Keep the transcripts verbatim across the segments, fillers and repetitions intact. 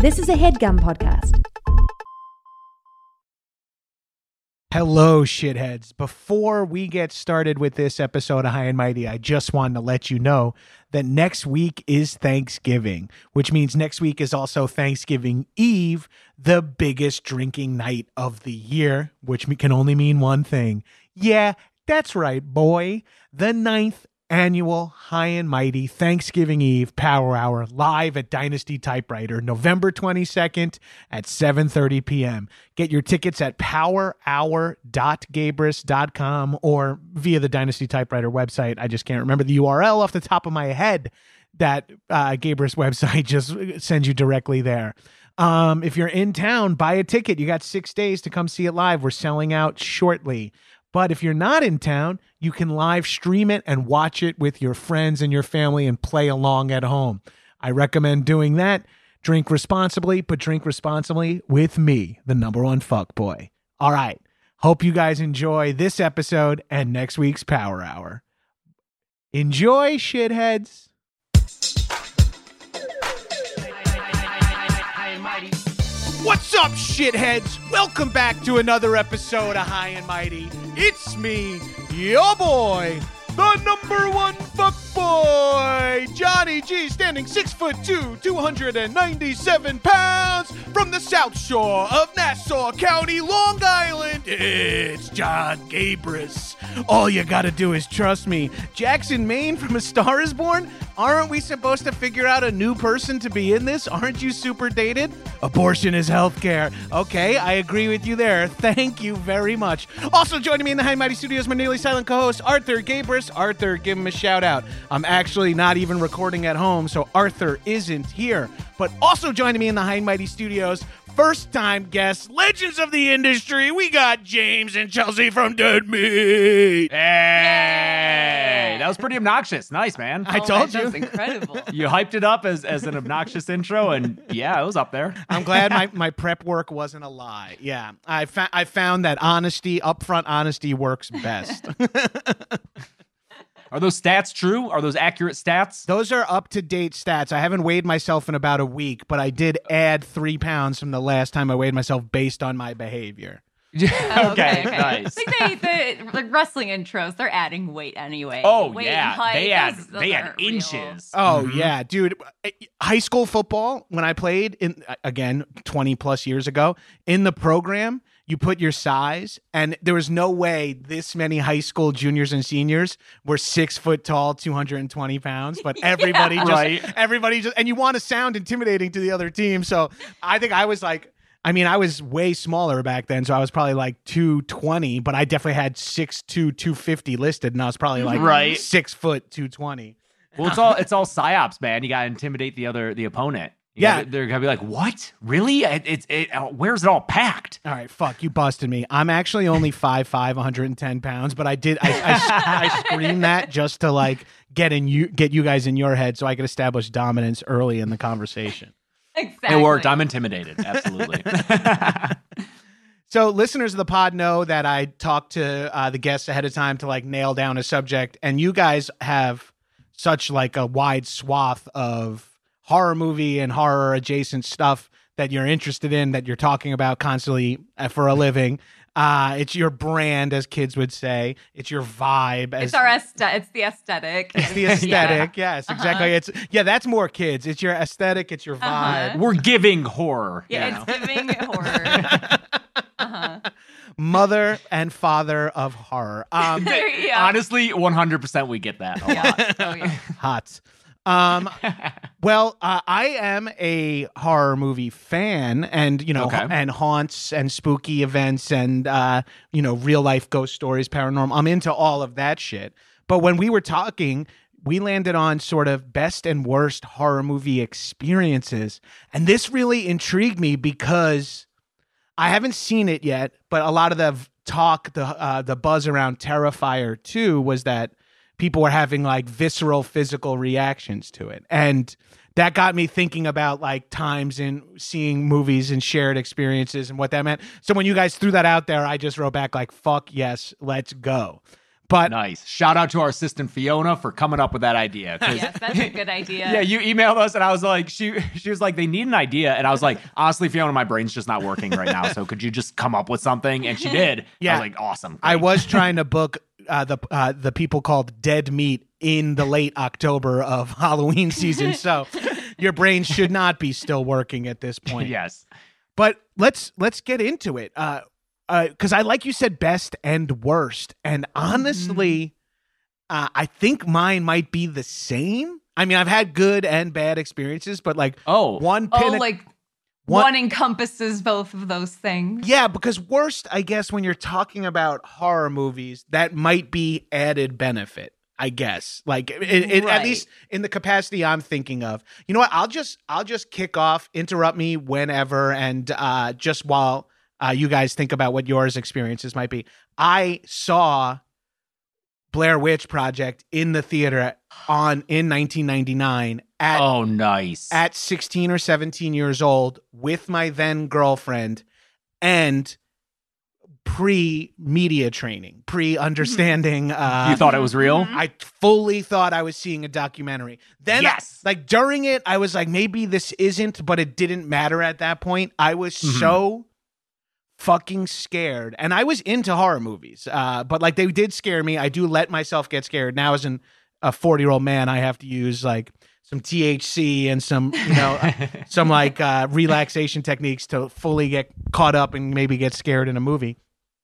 This is a HeadGum podcast. Hello, shitheads. Before we get started with this episode of High and Mighty, I just wanted to let you know that next week is Thanksgiving, which means next week is also Thanksgiving Eve, the biggest drinking night of the year, which can only mean one thing. Yeah, that's right, boy. The ninth annual High and Mighty Thanksgiving Eve Power Hour live at Dynasty Typewriter, November twenty-second at seven thirty p.m. Get your tickets at power hour dot gabrus dot com or via the Dynasty Typewriter website. I just can't remember the U R L off the top of my head. That uh, Gabrus website just sends you directly there. Um, if you're in town, buy a ticket. You got six days to come see it live. We're selling out shortly. But if you're not in town, you can live stream it and watch it with your friends and your family and play along at home. I recommend doing that. Drink responsibly, but drink responsibly with me, the number one fuck boy. All right. Hope you guys enjoy this episode and next week's Power Hour. Enjoy, shitheads. What's up, shitheads? Welcome back to another episode of High and Mighty. It's me, your boy, the number one fuck boy, Johnny G, standing six foot two, two hundred ninety-seven pounds, from the South Shore of Nassau County, Long Island. It's John Gabrus. All you gotta do is trust me. Jackson, Maine, from A Star Is Born. Aren't we supposed to figure out a new person to be in this? Aren't you super dated? Abortion is healthcare. Okay, I agree with you there. Thank you very much. Also joining me in the High and Mighty Studios, my nearly silent co-host, Arthur Gabrus. Arthur, give him a shout out. I'm actually not even recording at home, so Arthur isn't here. But also joining me in the High and Mighty Studios, first-time guests, legends of the industry, we got James and Chelsea from Dead Meat. Hey, that was pretty obnoxious. Nice, man. I Oh, told man, you. that's incredible. You hyped it up as, as an obnoxious intro, and yeah, it was up there. I'm glad my, my prep work wasn't a lie. Yeah, I, fa- I found that honesty, upfront honesty works best. Are those stats true? Are those accurate stats? Those are up-to-date stats. I haven't weighed myself in about a week, but I did add three pounds from the last time I weighed myself based on my behavior. Oh, okay, okay, okay. nice. I think they, the wrestling intros, they're adding weight anyway. Oh, weight yeah. and height, They add, those- those they add aren't real. inches. Oh, Mhm. yeah, dude. High school football, when I played, in again, twenty-plus years ago, in the program, you put your size, and there was no way this many high school juniors and seniors were six foot tall, two hundred twenty pounds, but everybody just, Right. everybody just, and you want to sound intimidating to the other team. So I think I was like, I mean, I was way smaller back then, so I was probably like two twenty, but I definitely had six two, two fifty listed, and I was probably like Right. six foot, two twenty. Well, it's all it's all psyops, man. You got to intimidate the other the opponent. You Yeah. gotta- they're gonna be like, "What? Really? It, it's it, uh, where's it all packed?" All right, fuck, you busted me. I'm actually only five five, one hundred ten pounds, but I did, I, I, I screamed that just to like get in you, get you guys in your head so I could establish dominance early in the conversation. Exactly. It worked. I'm intimidated. Absolutely. So listeners of the pod know that I talked to uh, the guests ahead of time to like nail down a subject, and you guys have such like a wide swath of horror movie and horror adjacent stuff that you're interested in, that you're talking about constantly for a living. Uh, it's your brand, as kids would say. It's your vibe. As, It's our aesthet- It's the aesthetic. It's the aesthetic. Yes, exactly. It's yeah, that's more kids. It's your aesthetic. It's your vibe. Uh-huh. We're giving horror. Yeah, you know? it's giving horror. Uh-huh. Mother and father of horror. Um, Yeah. Honestly, one hundred percent we get that a lot. Yeah. Oh, yeah. hot. Um, well, uh, I am a horror movie fan, and you know, Okay. and haunts and spooky events, and uh, you know, real life ghost stories, paranormal. I'm into all of that shit. But when we were talking, we landed on sort of best and worst horror movie experiences, and this really intrigued me because I haven't seen it yet, but a lot of the talk, the uh, the buzz around Terrifier two was that people were having like visceral physical reactions to it. And that got me thinking about like times in seeing movies and shared experiences and what that meant. So when you guys threw that out there, I just wrote back like, fuck yes, let's go. But Nice. Shout out to our assistant Fiona for coming up with that idea. 'cause- Yes, that's a good idea. Yeah, you emailed us and I was like, she she was like, they need an idea. And I was like, honestly, Fiona, my brain's just not working right now. So could you just come up with something? And she did. Yeah. I was like, awesome. I great. was trying to book uh, the uh, the people called Dead Meat in the late October of Halloween season. So your brain should not be still working at this point. Yes. But let's let's get into it. Uh, because I like you said best and worst, and honestly, uh, I think mine might be the same. I mean, I've had good and bad experiences, but like Oh. one Oh, pinnacle. like One- one encompasses both of those things. Yeah, because worst, I guess, when you're talking about horror movies, that might be added benefit. I guess, like it, it, at Right. least in the capacity I'm thinking of. You know what? I'll just I'll just kick off. Interrupt me whenever, and uh, just while uh, you guys think about what yours experiences might be. I saw Blair Witch Project in the theater on in nineteen ninety-nine at Oh, nice. at sixteen or seventeen years old with my then girlfriend, and pre-media training, pre-understanding. Uh, you thought it was real? Mhm. I fully thought I was seeing a documentary. Then, Yes. like during it, I was like, maybe this isn't, but it didn't matter at that point. I was Mhm. so fucking scared, and I was into horror movies, uh, but like they did scare me. I do let myself get scared. Now, as an, a forty-year-old man, I have to use like some T H C and some, you know, some like uh, relaxation techniques to fully get caught up and maybe get scared in a movie.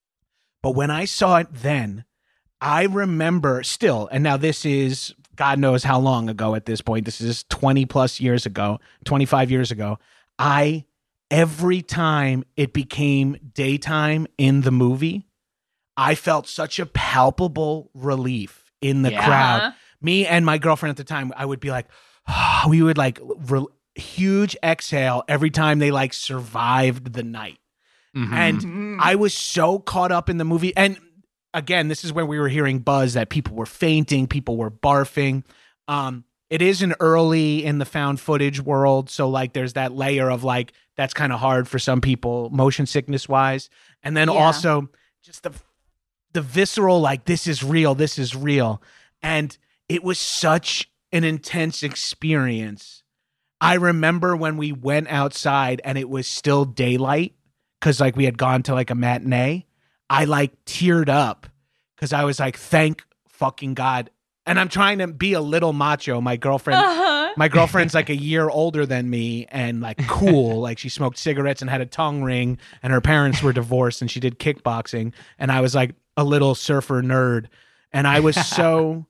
But when I saw it then, I remember still, and now this is God knows how long ago at this point. This is twenty plus years ago, twenty-five years ago. I, every time it became daytime in the movie, I felt such a palpable relief in the Yeah. crowd. Uh-huh. Me and my girlfriend at the time, I would be like, we would like re- huge exhale every time they like survived the night. Mhm. And Mhm. I was so caught up in the movie. And again, this is when we were hearing buzz that people were fainting, people were barfing. Um, it is an early in the found footage world. So like there's that layer of like, that's kind of hard for some people, motion sickness wise. And then Yeah. also just the the visceral, like, this is real, this is real. And it was such an intense experience. I remember when we went outside and it was still daylight, because like we had gone to like a matinee. I like teared up because I was like, thank fucking God. And I'm trying to be a little macho. My girlfriend, Uh-huh. my girlfriend's like a year older than me and like cool. Like she smoked cigarettes and had a tongue ring, and her parents were divorced and she did kickboxing. And I was like a little surfer nerd. And I was so,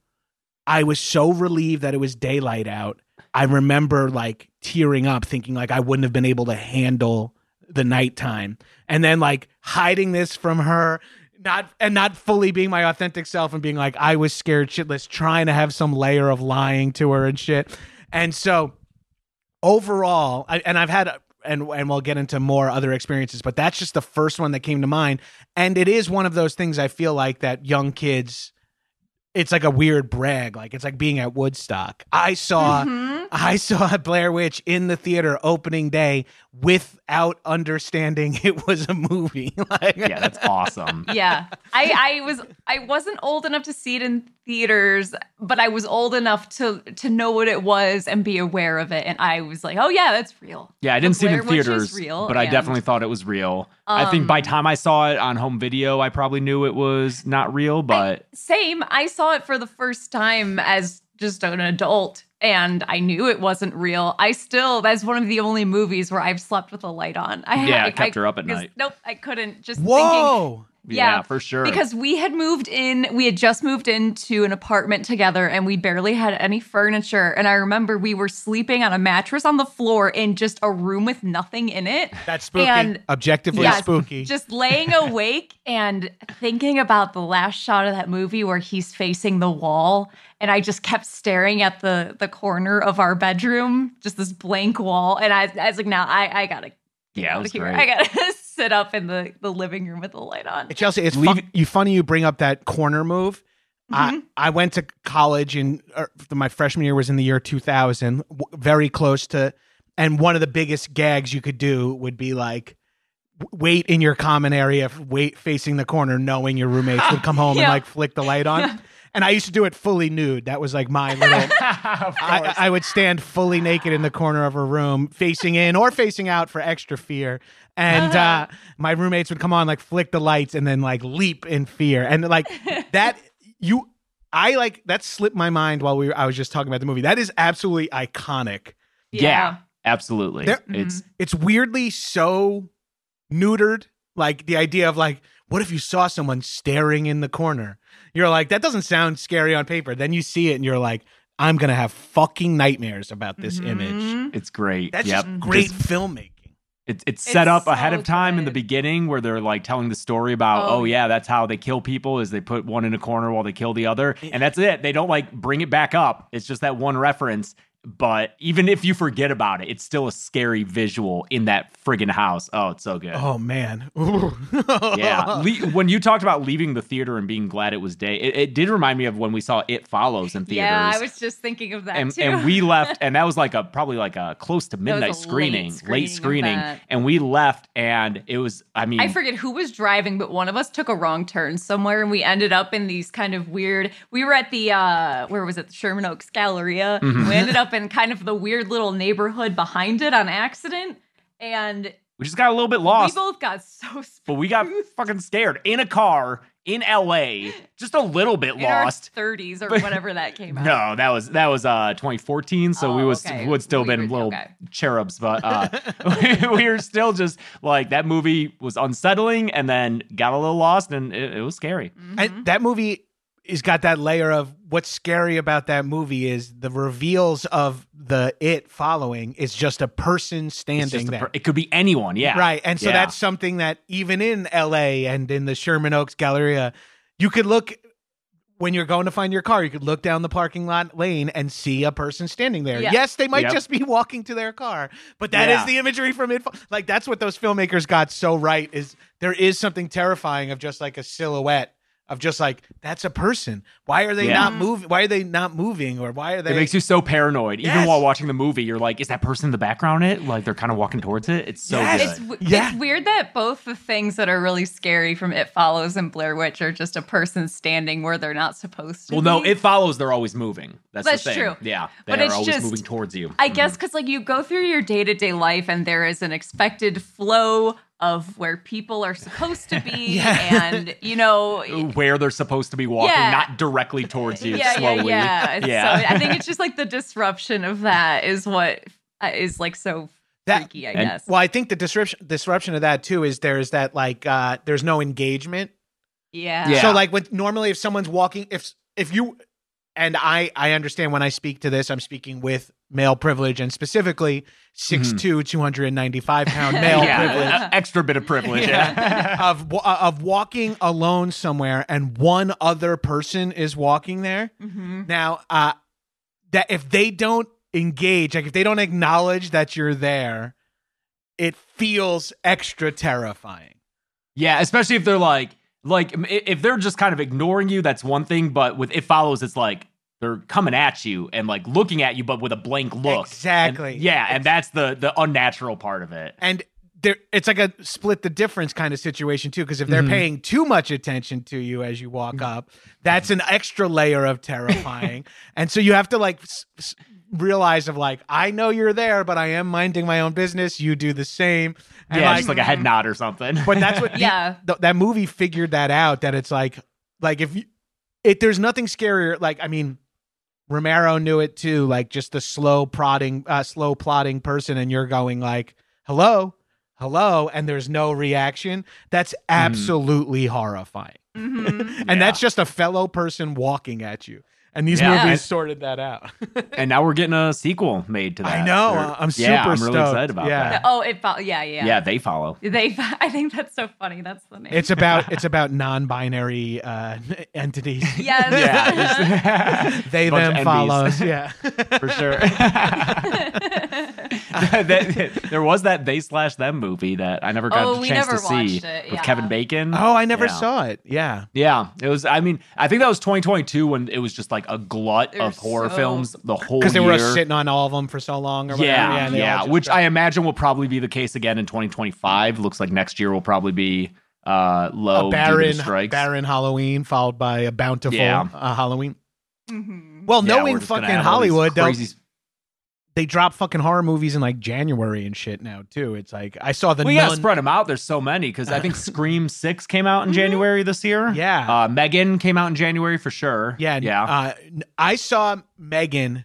I was so relieved that it was daylight out. I remember like tearing up thinking like I wouldn't have been able to handle the nighttime, and then like hiding this from her, not and not fully being my authentic self and being like I was scared shitless, trying to have some layer of lying to her and shit. And so overall, I, and I've had and and we'll get into more other experiences, but that's just the first one that came to mind. And it is one of those things I feel like that young kids, it's like a weird brag, like it's like being at Woodstock. I saw Mhm. I saw Blair Witch in the theater opening day without understanding it was a movie. Like, Yeah, that's awesome. Yeah. I, I was I wasn't old enough to see it in theaters, but I was old enough to to know what it was and be aware of it. And I was like, oh yeah, that's real. Yeah, I didn't The see it in Blair Witch is theaters, real, but I and- definitely thought it was real. I think by Um, time I saw it on home video, I probably knew it was not real, but Same. I saw it for the first time as just an adult, and I knew it wasn't real. I still, that's one of the only movies where I've slept with a light on. I Yeah, I, it kept I- her up at because- night. Nope, I couldn't. Just thinking. whoa. yeah, Yeah, for sure. Because we had moved in, we had just moved into an apartment together and we barely had any furniture. And I remember we were sleeping on a mattress on the floor in just a room with nothing in it. That's spooky. And- Objectively Yes, spooky. Just laying awake and thinking about the last shot of that movie where he's facing the wall. And I just kept staring at the the corner of our bedroom, just this blank wall. And I, I was like, nah, I, I gotta get Yeah, it out was of here. great. I gotta sit up in the, the living room with the light on. Chelsea, it's Leave- fun, you funny you bring up that corner move. I, Mhm. I went to college and my freshman year was in the year two thousand, w- very close to, and one of the biggest gags you could do would be like wait in your common area, wait facing the corner, knowing your roommates would come home Yeah. and like flick the light on. And I used to do it fully nude. That was like my little. I, I would stand fully naked in the corner of a room, facing in or facing out for extra fear. And uh, my roommates would come on, like flick the lights, and then like leap in fear. And like that, you, I like that slipped my mind while we were. I was just talking about the movie. That is absolutely iconic. Yeah, absolutely. There- It's It's weirdly so neutered. Like the idea of like, what if you saw someone staring in the corner? You're like, that doesn't sound scary on paper. Then you see it and you're like, I'm going to have fucking nightmares about this Mhm. image. it's great. That's Yep. just great Just- filmmaking. It's it's set It's up ahead so of time in the good. beginning where they're like telling the story about, Oh. oh yeah, that's how they kill people is they put one in a corner while they kill the other. And that's it. They don't like bring it back up. It's just that one reference. But even if you forget about it, it's still a scary visual in that friggin' house. Oh, it's so good. Oh, man. Yeah. Le- when you talked about leaving the theater and being glad it was day, it, it did remind me of when we saw It Follows in theaters. Yeah, I was just thinking of that and, too. and we left, and that was like a probably like a close to was midnight a screening, late late screening of screening, that. and we left, and it was, I mean, I forget who was driving, but one of us took a wrong turn somewhere, and we ended up in these kind of weird. We were at the uh, where was it? The Sherman Oaks Galleria. Mhm. We ended up in kind of the weird little neighborhood behind it on accident, and we just got a little bit lost, we both got so but we got spooked fucking scared in a car in L A, just a little bit in lost. our thirties or But- whatever that came out. No, that was that was uh twenty fourteen, so we Oh, was okay. would still We been were- little okay. cherubs, but uh we, we were still just like that movie was unsettling, and then got a little lost, and it, it was scary. Mhm. And that movie has got that layer of what's scary about that movie is the reveals of the It following is just a person It's standing just a there. per- it could be anyone, yeah, Right. And so Yeah. that's something that even in L A and in the Sherman Oaks Galleria, you could look when you're going to find your car, you could look down the parking lot lane and see a person standing there. Yeah. Yes, they might Yep. just be walking to their car, but that is Yeah. the imagery from it. Like that's what those filmmakers got so right is there is something terrifying of just like a silhouette of just like that's a person. Why are they Yeah. not moving? Why are they not moving? Or why are they? It makes you so paranoid. Even Yes. while watching the movie, you're like, is that person in the background it? Like they're kind of walking towards it? It's so Yes. good. It's, w- Yeah. it's weird that both the things that are really scary from It Follows and Blair Witch are just a person standing where they're not supposed to Well, be. no, It Follows, they're always moving. That's, That's the thing. true. Yeah. They But are it's always just- moving towards you. I guess because like you go through your day to day life and there is an expected flow of where people are supposed to be, Yeah. and you know, Where they're supposed to be walking, Yeah. not directly towards you yeah, slowly. yeah, yeah. Yeah. So I think it's just like the disruption of that is what uh, is like so That- freaky. I and- guess. well, I think the disruption disruption of that too is there's that like uh there's no engagement. yeah. Yeah. So like with normally if someone's walking if if you and I I understand when I speak to this I'm speaking with male privilege and specifically six two, two hundred ninety-five pound male yeah. privilege a- Extra bit of privilege. Yeah. Yeah. of wa- of walking alone somewhere and one other person is walking there. hmm Now, uh that if they don't engage, like if they don't acknowledge that you're there, it feels extra terrifying. Yeah, especially if they're like, like i- if they're just kind of ignoring you, that's one thing. But with It Follows, it's like they're coming at you and like looking at you, but with a blank look. Exactly. And- yeah, and that's the the unnatural part of it. And there it's like a split the difference kind of situation too because if they're Mhm. paying too much attention to you as you walk up, that's an extra layer of terrifying. And so you have to like s- s- realize of like I know you're there but I am minding my own business, you do the same. And Yeah, like, just like a head nod or something. but that's what the- Yeah. th- that movie figured that out that it's like like if you it there's nothing scarier like I mean Romero knew it too like just the slow prodding uh slow plotting person and you're going like hello hello and there's no reaction that's absolutely horrifying Mhm. and Yeah. that's just a fellow person walking at you and these Yeah. movies And- sorted that out. And now we're getting a sequel made to that. I know, They're- uh, I'm yeah, super I'm really stoked. excited about Yeah. that. Oh, it fo- yeah, yeah, Yeah, They Follow. They, I think that's so funny. That's the name. It's about it's about non-binary uh entities. yes. Yeah, just- They Bunch them of follows. N Bs. Yeah. for sure. that, there was that They Slash Them movie that I never got Oh, the we chance never to see watched it, with yeah. Kevin Bacon. Oh, I never Yeah. saw it. Yeah. Yeah, it was. I mean, I think that was twenty twenty-two when it was just like a glut They're of horror so- films the whole year. Because they were sitting on all of them for so long or whatever. Yeah, and they all yeah, just which dropped. I imagine will probably be the case again in twenty twenty-five. Looks like next year will probably be uh, low a due to barren, the strikes. barren Halloween followed by a bountiful Yeah. uh, Halloween. Mhm. Well, Yeah, we're knowing just gonna fucking have all these Hollywood, they'll- crazy. they drop fucking horror movies in like January and shit now too. It's like I saw the Well, you gotta Nun. spread them out. There's so many because I think Scream Six came out in January this year. Yeah. uh, Megan came out in January for sure. Yeah, yeah. Uh, I saw Megan.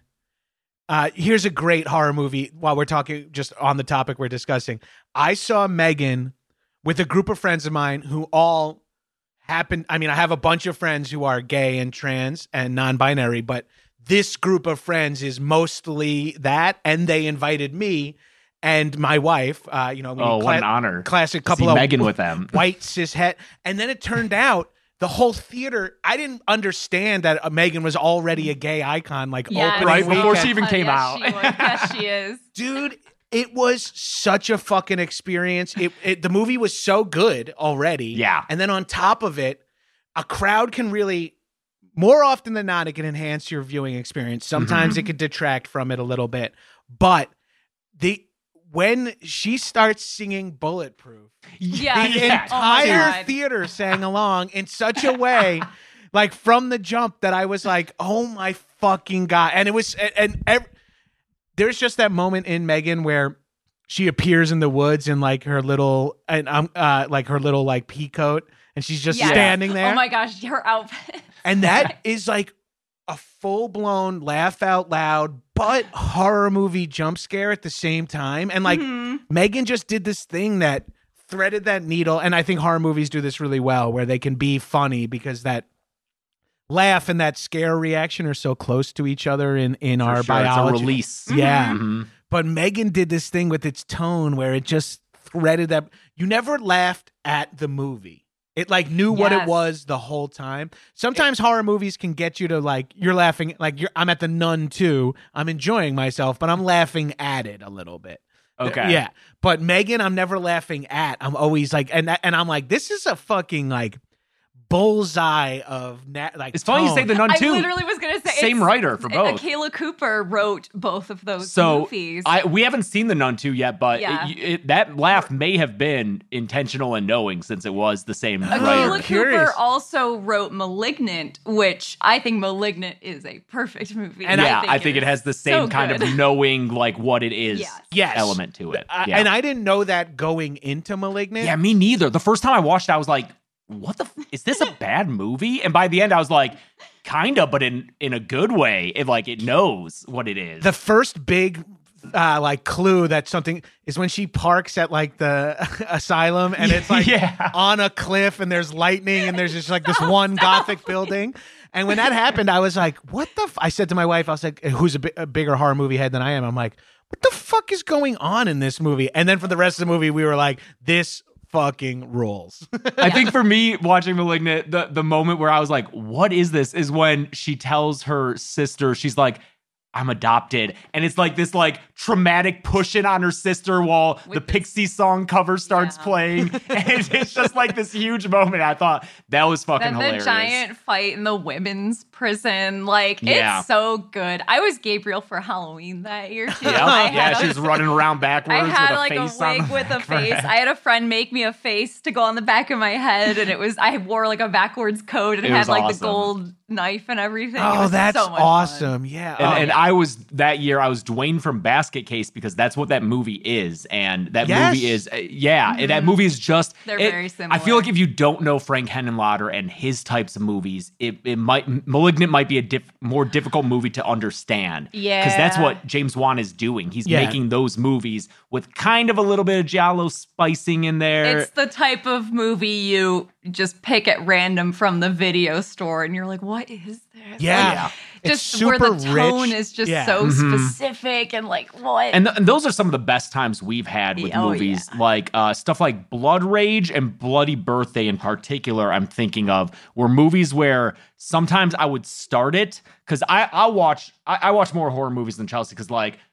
Uh, here's a great horror movie. While we're talking, just on the topic we're discussing, I saw Megan with a group of friends of mine who all happen. I mean, I have a bunch of friends who are gay and trans and non-binary, but this group of friends is mostly that, and they invited me and my wife. Uh, you know, we oh, cla- what an honor! classic to couple see of Megan with them. white cishet, and then it turned out the whole theater. I didn't understand that uh, Megan was already a gay icon. Like Yes. opening Right, before weekend. she even came yes, out. She was. Yes, she is. Dude, it was such a fucking experience. It, it the movie was so good already. Yeah. And then on top of it, a crowd can really, more often than not, it can enhance your viewing experience. Sometimes Mm-hmm. it could detract from it a little bit. But the when she starts singing Bulletproof, Yeah. the Yeah. Oh my entire God. theater sang along in such a way, like from the jump, that I was like, "Oh my fucking god!" And it was, and, and ev- there's just that moment in Megan where she appears in the woods in like her little, and um, uh, like her little like pea coat, and she's just Yes. standing there, Oh my gosh, her outfit. and that is like a full blown laugh out loud, but horror movie jump scare at the same time, and like. Mhm. Megan just did this thing that threaded that needle, and I think horror movies do this really well, where they can be funny because that laugh and that scare reaction are so close to each other in in For our sure, biology. it's a release. Yeah, Mhm. but Megan did this thing with its tone where it just threaded that. You never laughed at the movie. It like knew what it Yes. was the whole time. Sometimes horror movies can get you to like you're laughing like you're I'm at the Nun too. I'm enjoying myself, but I'm laughing at it a little bit. Okay. Yeah. But Megan, I'm never laughing at. I'm always like, and and I'm like, this is a fucking like bullseye of na- like. It's funny you tone. say the Nun I too. literally was gonna say Same it's- writer for both. Kayla Cooper wrote both of those So movies. I we haven't seen the Nun two yet, but Yeah. it, it, that laugh may have been intentional and knowing since it was the same writer. Kayla Curious. Cooper also wrote *Malignant*, which I think *Malignant* is a perfect movie. And yeah, I think, it is has the so same kind good. of knowing like what it is Yes. Yes. element to it. I- yeah. And I didn't know that going into *Malignant*. yeah, me neither. The first time I watched it, I was like, what the f- is this a bad movie? And by the end I was like, kinda, but in in a good way. It like it knows what it is. The first big. Uh, like clue that something is when she parks at like the asylum and it's like Yeah. on a cliff and there's lightning and there's just like this one gothic building. And when that happened, I was like, what the f-? I said to my wife, I was like, who's a, bi- a bigger horror movie head than I am? I'm like, what the fuck is going on in this movie? And then for the rest of the movie, we were like, this fucking rules. I think for me, watching *Malignant*, the, the moment where I was like, what is this? Is when she tells her sister, she's like, I'm adopted. And it's like this like traumatic pushing on her sister while With the this- Pixie song cover starts Yeah. playing. And it's just like this huge moment. I thought that was fucking Then hilarious. the giant fight in the women's prison, like Yeah. it's so good. I was Gabriel for Halloween that year too. Yeah, I yeah, had she a- was running around I backwards had with a like a face on wig the with a back of her face. head. I had a friend make me a face to go on the back of my head, and it was I wore like a backwards coat and It had was like awesome. the gold knife and everything. It Oh, was that's so much fun. awesome. Yeah. And, Oh, and yeah. I was that year. I was Dwayne from Basket Case because that's what that movie is, and that Yes. movie is uh, yeah. and That movie is just They're it- very I similar. feel like if you don't know Frank Henenlotter and his types of movies, it it might *Malignant* might be a diff, more difficult movie to understand. because that's Yeah. what James Wan is doing. He's Yeah. making those movies with kind of a little bit of giallo spicing in there. It's the type of movie you just pick at random from the video store, and you're like, "What is this?" Yeah. Like, Yeah. It's just where the super tone rich. is just Yeah. so Mhm. specific and like what? And, th- and those are some of the best times we've had with Oh, movies, yeah. like uh, stuff like Blood Rage and Bloody Birthday in particular. I'm thinking of were movies where sometimes I would start it because I I watch I, I watch more horror movies than Chelsea because like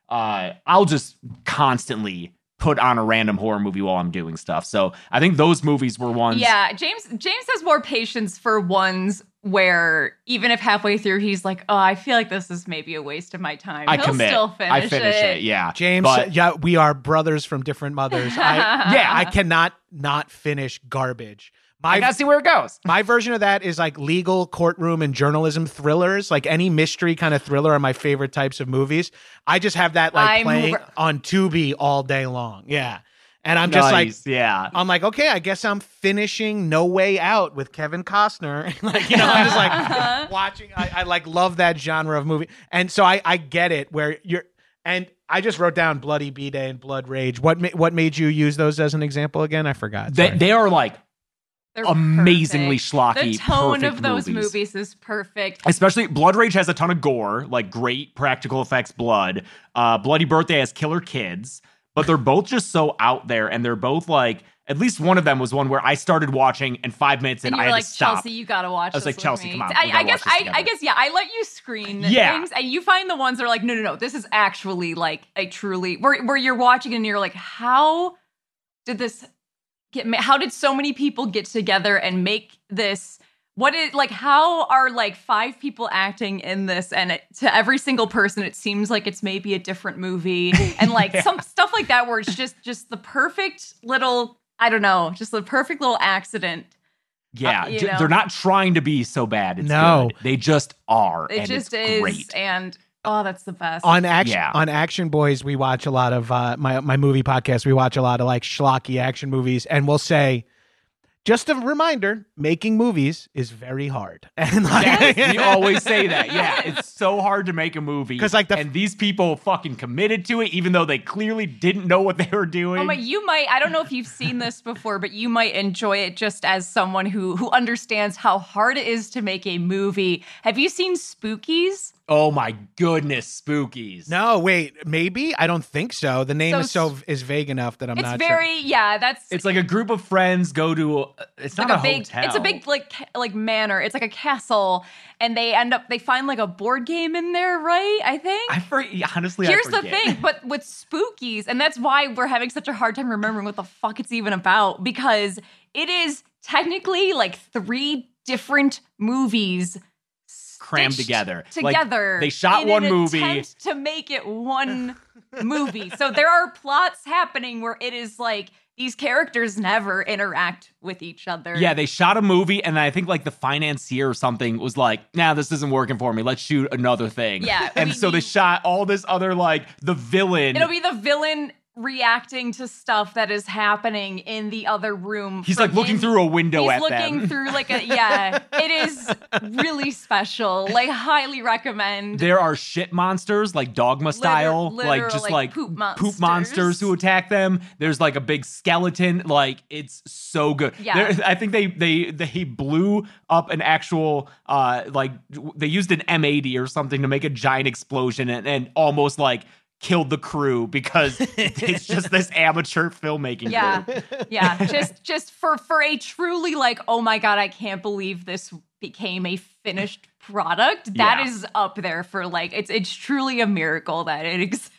uh, I'll just constantly put on a random horror movie while I'm doing stuff. So I think those movies were ones. Yeah, James James has more patience for ones where even if halfway through he's like, oh, I feel like this is maybe a waste of my time. I He'll commit. still finish I finish it. it. Yeah. James, But- yeah, we are brothers from different mothers. I, yeah, I cannot not finish garbage. My, I gotta see where it goes. my version of that is like legal courtroom and journalism thrillers. Like any mystery kind of thriller are my favorite types of movies. I just have that like I'm playing re- on Tubi all day long. Yeah. And I'm just like, Nice, yeah. I'm like, okay, I guess I'm finishing No Way Out with Kevin Costner. Like, you know, I'm just like watching. I, I like love that genre of movie. And so I, I get it where you're, and I just wrote down Bloody B-Day and Blood Rage. What, ma- what made you use those as an example again? I forgot. They, Sorry. they are like They're amazingly perfect. schlocky. The tone perfect of those movies. movies is perfect. Especially Blood Rage has a ton of gore, like great practical effects blood. Uh, Bloody Birthday has killer kids, but they're both just so out there, and they're both like, at least one of them was one where I started watching, and five minutes in, And you I were had like, to stop. Chelsea, you gotta watch. I was this like, with Chelsea, me. come on, we I, I gotta guess, watch this I, together. I guess, yeah. I let you screen Yeah. things, and you find the ones that are like, no, no, no. This is actually like a truly where where you're watching and you're like, how did this get? Ma- how did so many people get together and make this? What is like? How are like five people acting in this? And it, to every single person, it seems like it's maybe a different movie, and like Yeah. some stuff like that, where it's just just the perfect little. I don't know, just the perfect little accident. Yeah, Uh, you j- know. they're not trying to be so bad. It's No. good. They just are. It and just it's is, great. and oh, that's the best. on action Yeah. on Action Boys, we watch a lot of uh, my my movie podcast. We watch a lot of like schlocky action movies, and we'll say, just a reminder: making movies is very hard. And like, Yes, we always say that. Yeah, it's so hard to make a movie 'Cause, like, the- and these people fucking committed to it, even though they clearly didn't know what they were doing. Oh my, you might, I don't know if you've seen this before, but you might enjoy it just as someone who who understands how hard it is to make a movie. Have you seen Spookies? Oh my goodness, Spookies! no, wait, maybe I don't think so. The name So is so is vague enough that I'm It's not very, yeah, that's It's like a group of friends go to. A, it's like not a, a, big, hotel. it's a big like ca- like manor. It's like a castle, and they end up they find like a board game in there, right? I think. I for, honestly, I Here's the forget. thing, but with Spookies, and that's why we're having such a hard time remembering what the fuck it's even about, because it is technically like three different movies Crammed stitched together. Like, together. they shot in one an movie. attempt to make it one movie. So there are plots happening where it is like these characters never interact with each other. Yeah, they shot a movie, and I think like the financier or something was like, "Nah, this isn't working for me. Let's shoot another thing." Yeah, and we so they need- shot all this other like the villain. It'll be the villain reacting to stuff that is happening in the other room. He's from like looking in- through a window He's at looking them. through like a yeah. It is really special. Like highly recommend. There are shit monsters, like dogma style, literal, like just like, like poop monsters monsters. who attack them. There's like a big skeleton. Like it's so good. Yeah. There- I think they they they blew up an actual uh like they used an M eighty or something to make a giant explosion and, and almost like killed the crew because it's just this amateur filmmaking Yeah, group. yeah. Just just for for a truly like, oh my god, I can't believe this became a finished product. That Yeah. is up there for like it's it's truly a miracle that it exists.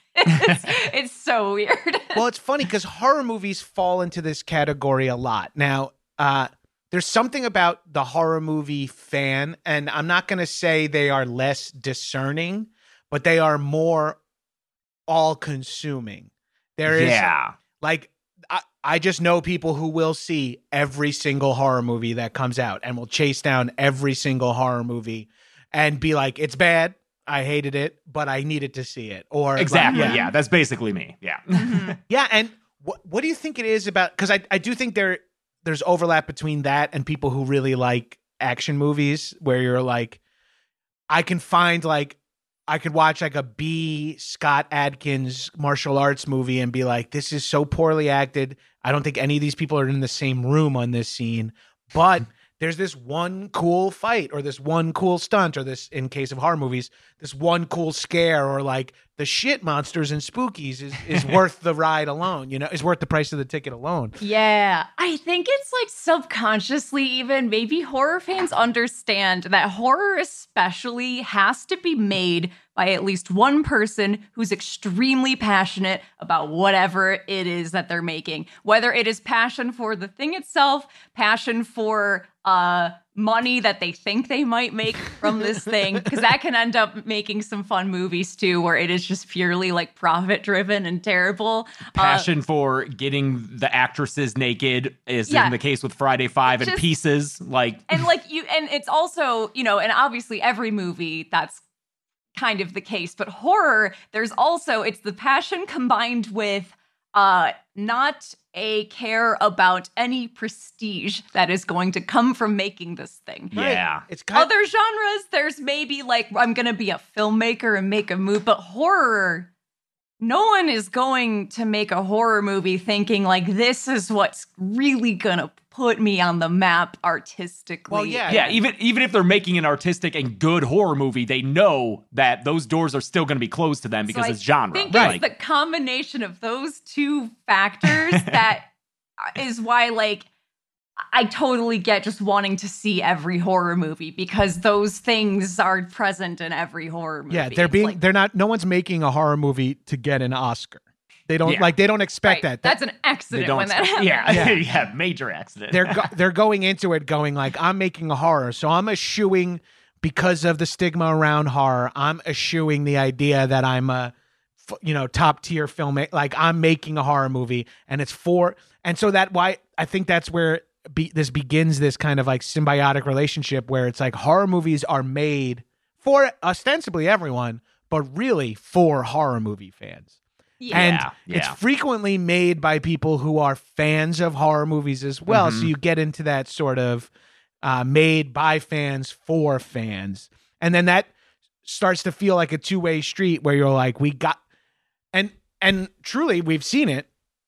It's so weird. well, it's funny because horror movies fall into this category a lot. Now, uh, there's something about the horror movie fan, and I'm not going to say they are less discerning, but they are more all consuming. There is Yeah. like, I, I just know people who will see every single horror movie that comes out and will chase down every single horror movie and be like, it's bad. I hated it, but I needed to see it. Or like, Exactly. yeah. yeah, that's basically me. Yeah. Mhm. Yeah, and what what do you think it is about? Because I I do think there there's overlap between that and people who really like action movies, where you're like, I can find like I could watch like a B Scott Adkins martial arts movie and be like, this is so poorly acted. I don't think any of these people are in the same room on this scene, but there's this one cool fight or this one cool stunt or this, in case of horror movies, this one cool scare or like the shit monsters and spookies is, is worth the ride alone, you know, is worth the price of the ticket alone. Yeah, I think it's like subconsciously, even maybe horror fans understand that horror, especially, has to be made by at least one person who's extremely passionate about whatever it is that they're making. Whether it is passion for the thing itself, passion for uh, money that they think they might make from this thing, because that can end up making some fun movies too, where it is just purely like profit driven and terrible. Passion uh, for getting the actresses naked is Yeah. in the case with Friday Five and Just- Pieces. Like, and like you, and it's also, you know, and obviously every movie that's kind of the case, but horror, there's also, it's the passion combined with uh not a care about any prestige that is going to come from making this thing. yeah. It's kind Other genres, there's maybe like, I'm gonna be a filmmaker and make a movie, but horror, no one is going to make a horror movie thinking like, this is what's really gonna put me on the map artistically. Well, yeah. Yeah, even even if they're making an artistic and good horror movie, they know that those doors are still going to be closed to them because So it's genre. I think Right. it's the combination of those two factors that is why, like, I totally get just wanting to see every horror movie, because those things are present in every horror movie. Yeah, they're It's being like, they're not no one's making a horror movie to get an Oscar. They don't Yeah. like they don't expect right, that. That's an They accident don't when that expect- happens. yeah, Yeah. yeah, major accident. they're go- they're going into it going like, I'm making a horror, so I'm eschewing, because of the stigma around horror, I'm eschewing the idea that I'm a f- you know top tier filmmaker. Like, I'm making a horror movie, and it's for and so that why I think that's where be, this begins this kind of like symbiotic relationship where it's like horror movies are made for ostensibly everyone, but really for horror movie fans. Yeah. And Yeah, it's yeah. frequently made by people who are fans of horror movies as well. Mhm. So you get into that sort of uh, made by fans for fans. And then that starts to feel like a two-way street where you're like, we got, and, and truly we've seen it.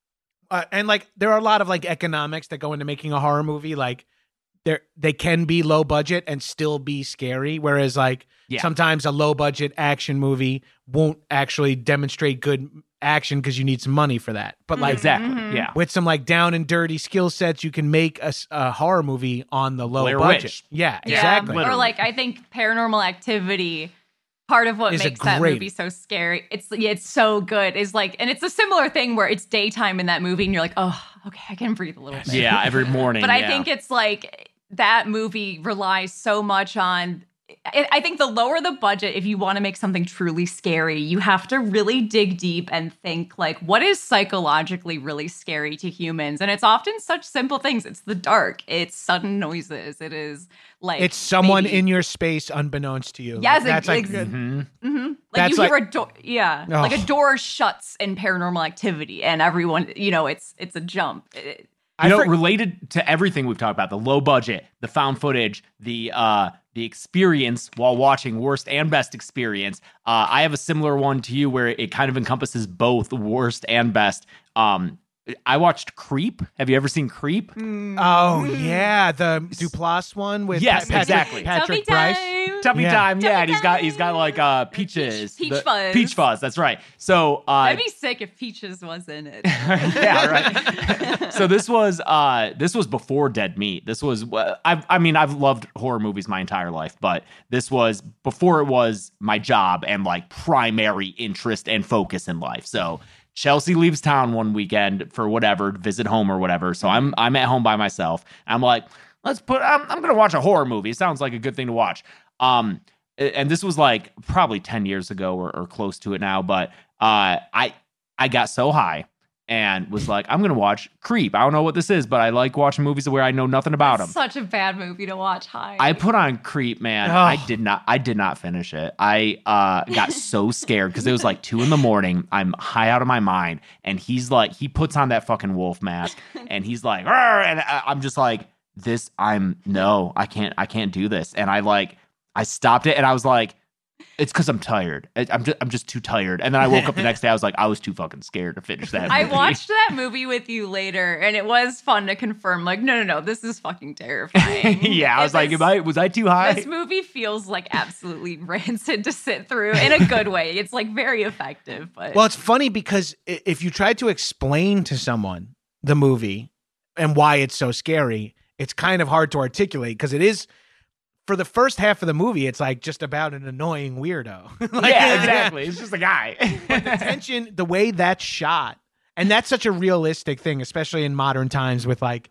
Uh, and like, there are a lot of like economics that go into making a horror movie. Like, there, they can be low budget and still be scary. Whereas like Yeah. sometimes a low budget action movie won't actually demonstrate good action because you need some money for that. But like exactly. Mhm. Yeah. with some like down and dirty skill sets, you can make a, s- a horror movie on the low Blair budget. Witch. Yeah, Yeah, exactly. Or Literally. like, I think Paranormal Activity, part of what Is a makes that great- movie so scary, it's yeah, it's so good, is like, and it's a similar thing where it's daytime in that movie and you're like, oh, okay, I can breathe a little bit. Yeah, every morning. But I yeah. think it's like that movie relies so much on. I I think the lower the budget, if you want to make something truly scary, you have to really dig deep and think like, what is psychologically really scary to humans? And it's often such simple things. It's the dark. It's sudden noises. It is like It's someone maybe- in your space unbeknownst to you. Yes, Like, that's like ex- Mhm. Mhm. Like That's you hear like- a door, yeah, Ugh. like a door shuts in Paranormal Activity, and everyone, you know, it's it's a jump. It- I You know, for- related to everything we've talked about, the low budget, the found footage, the uh the experience while watching, worst and best experience. Uh I have a similar one to you where it kind of encompasses both worst and best. Um I watched Creep. Have you ever seen Creep? oh yeah, the Duplass one with Yes, Patrick, exactly. Patrick Tummy Bryce. time. Tummy Yeah. time, yeah, Tummy and he's got he's got like uh peaches. Peach- peach the- fuzz. Peach fuzz, that's right. So uh That'd be sick if Peaches was in it. yeah, right. So this was uh this was before Dead Meat. This was uh, I I mean I've loved horror movies my entire life, but this was before it was my job and like primary interest and focus in life. So Chelsea leaves town one weekend for whatever, visit home or whatever. So I'm I'm at home by myself. I'm like, let's put I'm I'm going to watch a horror movie. It sounds like a good thing to watch. Um and this was like probably ten years ago or, or close to it now, but uh I I got so high and was like, I'm gonna watch Creep. I don't know what this is, but I like watching movies where I know nothing about them. Such a bad movie to watch high. I put on Creep, man. Ugh. I did not. I did not finish it. I uh, got so scared because it was like two in the morning. I'm high out of my mind, and he's like, he puts on that fucking wolf mask, and he's like, "Arr!" and I, I'm just like, this. I'm no, I can't. I can't do this. And I like, I stopped it, and I was like, It's because I'm tired. I- I'm just I'm just too tired. And then I woke up the next day. I was like, I was too fucking scared to finish that movie. I watched that movie with you later, and it was fun to confirm. Like, no, no, no, this is fucking terrifying. yeah, I was It like, was- am I was I too high? This movie feels like absolutely rancid to sit through in a good way. It's like very effective, but Well, it's funny because i- if you try to explain to someone the movie and why it's so scary, it's kind of hard to articulate because it is, for the first half of the movie, it's like just about an annoying weirdo. Like, yeah, exactly. It's just a guy. But the tension, the way that's shot, and that's such a realistic thing, especially in modern times with like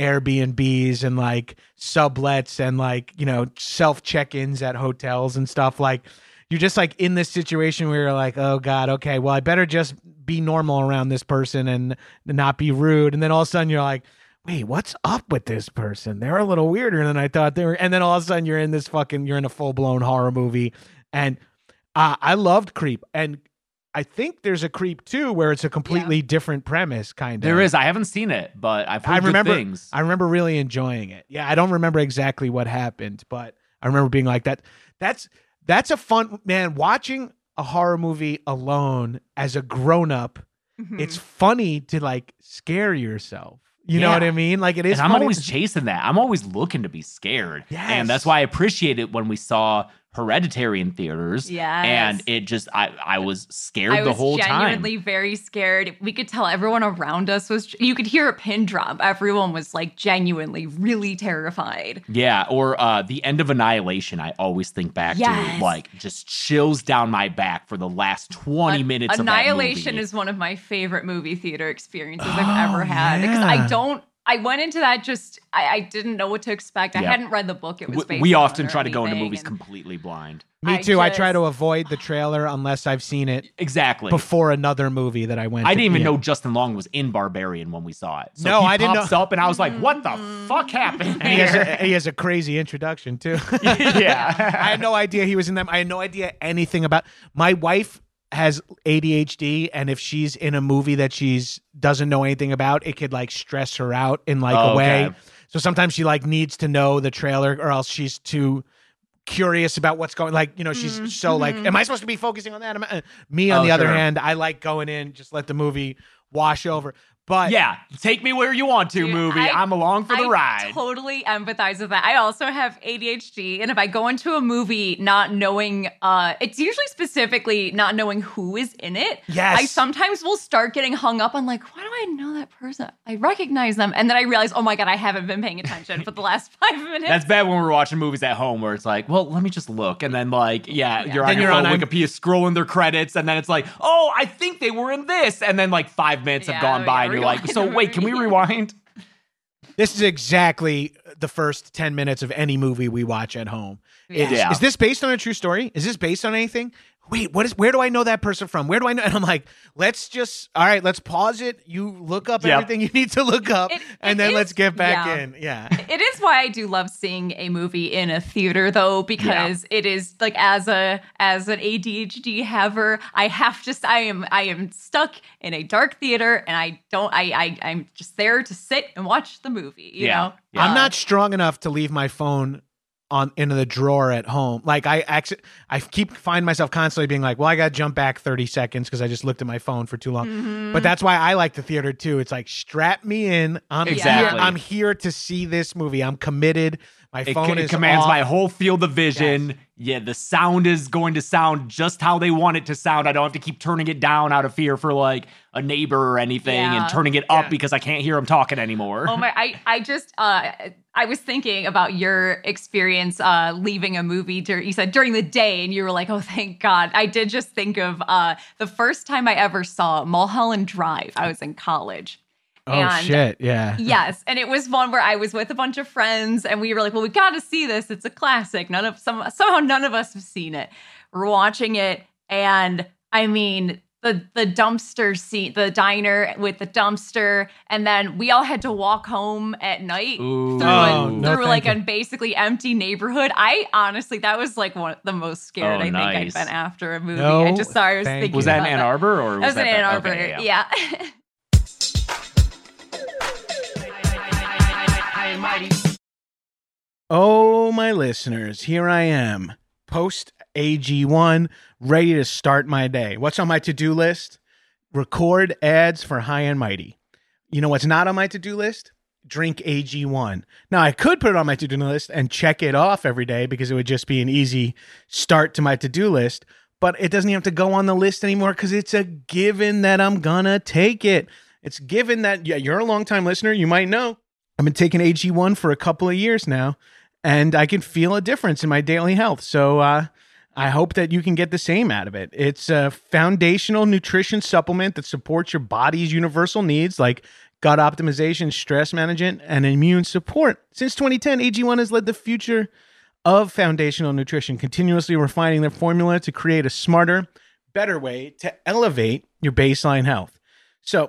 Airbnbs and like sublets and like, you know, self check-ins at hotels and stuff. Like, you're just like in this situation where you're like, oh God, okay, well, I better just be normal around this person and not be rude. And then all of a sudden you're like, wait, what's up with this person? They're a little weirder than I thought they were. And then all of a sudden you're in this fucking, you're in a full blown horror movie. And uh, I loved Creep. And I think there's a Creep too, where it's a completely Yeah. different premise, kind of. There is. I haven't seen it, but I've heard I remember, good things. I remember really enjoying it. Yeah, I don't remember exactly what happened, but I remember being like that. That's that's a fun man watching a horror movie alone as a grown up. Mhm. It's funny to like scare yourself. You know Yeah. what I mean? Like it is. And I'm funny. always chasing that. I'm always looking to be scared. Yes. And that's why I appreciate it when we saw Hereditary in theaters. Yes. And it just, I, I was scared I the was whole time. genuinely very scared. We could tell everyone around us was, you could hear a pin drop. Everyone was like genuinely really terrified. Yeah, or uh, the end of Annihilation, I always think back Yes. to, like, just chills down my back for the last twenty An- minutes Annihilation of that movie. is one of my favorite movie theater experiences Oh, I've ever had because yeah. I don't. I went into that just I, I didn't know what to expect. I Yeah. hadn't read the book it was We, based we on often or try to go into anything, movies and completely blind. Me I too. I try just- to avoid the trailer unless I've seen it Exactly. before another movie that I went. I to. didn't even Yeah. know Justin Long was in Barbarian when we saw it. So No, he I didn't pops know- up, and I was like, "What the fuck happened?" And he has, here? a, he has a crazy introduction too. yeah, I had no idea he was in them. I had no idea anything about. My wife has A D H D, and if she's in a movie that she's doesn't know anything about, it could like stress her out in like Oh, a way. okay. So sometimes she like needs to know the trailer, or else she's too curious about what's going. Like, you know, she's Mm, so like, mhm. am I supposed to be focusing on that? Am I, uh, me on Oh, the other sure. hand, I like going in, just let the movie wash over. But yeah. Take me where you want to, Dude, movie. I- I'm along for the I ride. totally empathize with that. I also have A D H D, and if I go into a movie not knowing, uh, it's usually specifically not knowing who is in it. Yes. I sometimes will start getting hung up on like, why do I know that person? I recognize them, and then I realize, oh my god, I haven't been paying attention for the last five minutes. That's bad when we're watching movies at home where it's like, well, let me just look. And then, like, yeah, Yeah. you're Then on your you're phone, on I'm- Wikipedia, scrolling their credits. And then it's like, oh, I think they were in this. And then, like, five minutes Yeah, have gone yeah, by. And you're like, rewind so the wait, can we movie. rewind? this is exactly the first ten minutes of any movie we watch at home. Yeah. Is, Yeah. is this based on a true story? Is this based on anything? Wait, what is, where do I know that person from? Where do I know? And I'm like, let's just, all right, let's pause it. You look up Yep. everything you need to look up, It- and it then is- let's get back yeah. in. Yeah. It is why I do love seeing a movie in a theater though, because it is like as a as an A D H D haver, I have to I am I am stuck in a dark theater and I don't I, I I'm just there to sit and watch the movie, you Yeah. know? Yeah. I'm Uh, not strong enough to leave my phone on into the drawer at home. Like I actually, I keep find myself constantly being like, well, I got to jump back thirty seconds because I just looked at my phone for too long. mhm. But that's why I like the theater too. It's like, strap me in. I'm Exactly. here. I'm here to see this movie. I'm committed. My It, phone it is commands off. my whole field of vision. Yeah, the sound is going to sound just how they want it to sound. I don't have to keep turning it down out of fear for like a neighbor or anything Yeah. and turning it up Yeah. because I can't hear them talking anymore. Oh my! I I just uh I was thinking about your experience uh leaving a movie. Dur- you said during the day, and you were like, "Oh, thank God!" I did just think of uh the first time I ever saw Mulholland Drive. I was in college. Oh and- shit! Yeah. Yes, and it was one where I was with a bunch of friends, and we were like, "Well, we got to see this. It's a classic. None of some somehow none of us have seen it. We're watching it, and I mean." The, the dumpster scene, the diner with the dumpster, and then we all had to walk home at night Ooh. through, Oh, a, no, through like thank a you. basically empty neighborhood. I honestly, that was like one of the most scared Oh, I think nice. I've been after a movie. No, I just sorry, I was thank thinking you. Was that in about Ann Arbor or was That was that in Ann the- Arbor. okay, yeah. Oh, my listeners, here I am, post A G one, ready to start my day. What's on my to-do list? Record ads for High and Mighty. You know what's not on my to-do list? Drink A G one. Now, I could put it on my to-do list and check it off every day because it would just be an easy start to my to-do list, but it doesn't have to go on the list anymore because it's a given that I'm gonna take it. It's given that, yeah, you're a longtime listener, you might know. I've been taking A G one for a couple of years now, and I can feel a difference in my daily health. So uh, I hope that you can get the same out of it. It's a foundational nutrition supplement that supports your body's universal needs like gut optimization, stress management, and immune support. Since twenty ten, A G one has led the future of foundational nutrition, continuously refining their formula to create a smarter, better way to elevate your baseline health. So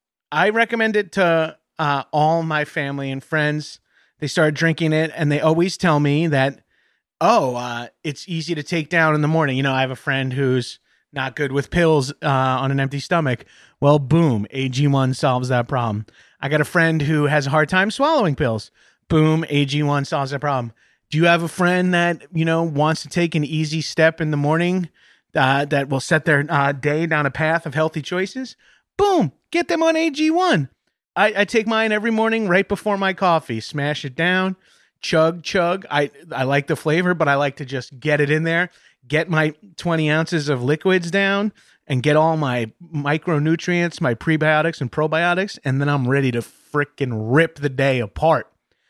I recommend it to uh, all my family and friends. They started drinking it, and they always tell me that, oh, uh, it's easy to take down in the morning. You know, I have a friend who's not good with pills uh, on an empty stomach. Well, boom, A G one solves that problem. I got a friend who has a hard time swallowing pills. Boom, A G one solves that problem. Do you have a friend that, you know, wants to take an easy step in the morning uh, that will set their uh, day down a path of healthy choices? Boom, get them on A G one. I, I take mine every morning right before my coffee. Smash it down, chug, chug. I, I like the flavor, but I like to just get it in there, get my twenty ounces of liquids down, and get all my micronutrients, my prebiotics and probiotics, and then I'm ready to frickin' rip the day apart.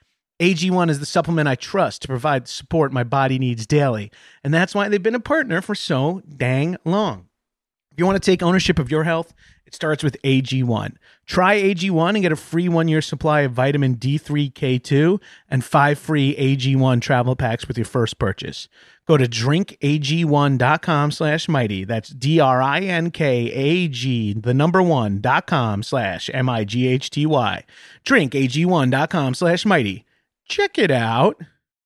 A G one is the supplement I trust to provide the support my body needs daily, and that's why they've been a partner for so dang long. If you want to take ownership of your health, it starts with A G one. Try A G one and get a free one-year supply of vitamin D three K two and five free A G one travel packs with your first purchase. Go to drinkag1.com slash mighty. That's D-R-I-N-K-A-G, the number one, dot com slash M-I-G-H-T-Y. drinkag1.com slash mighty. Check it out.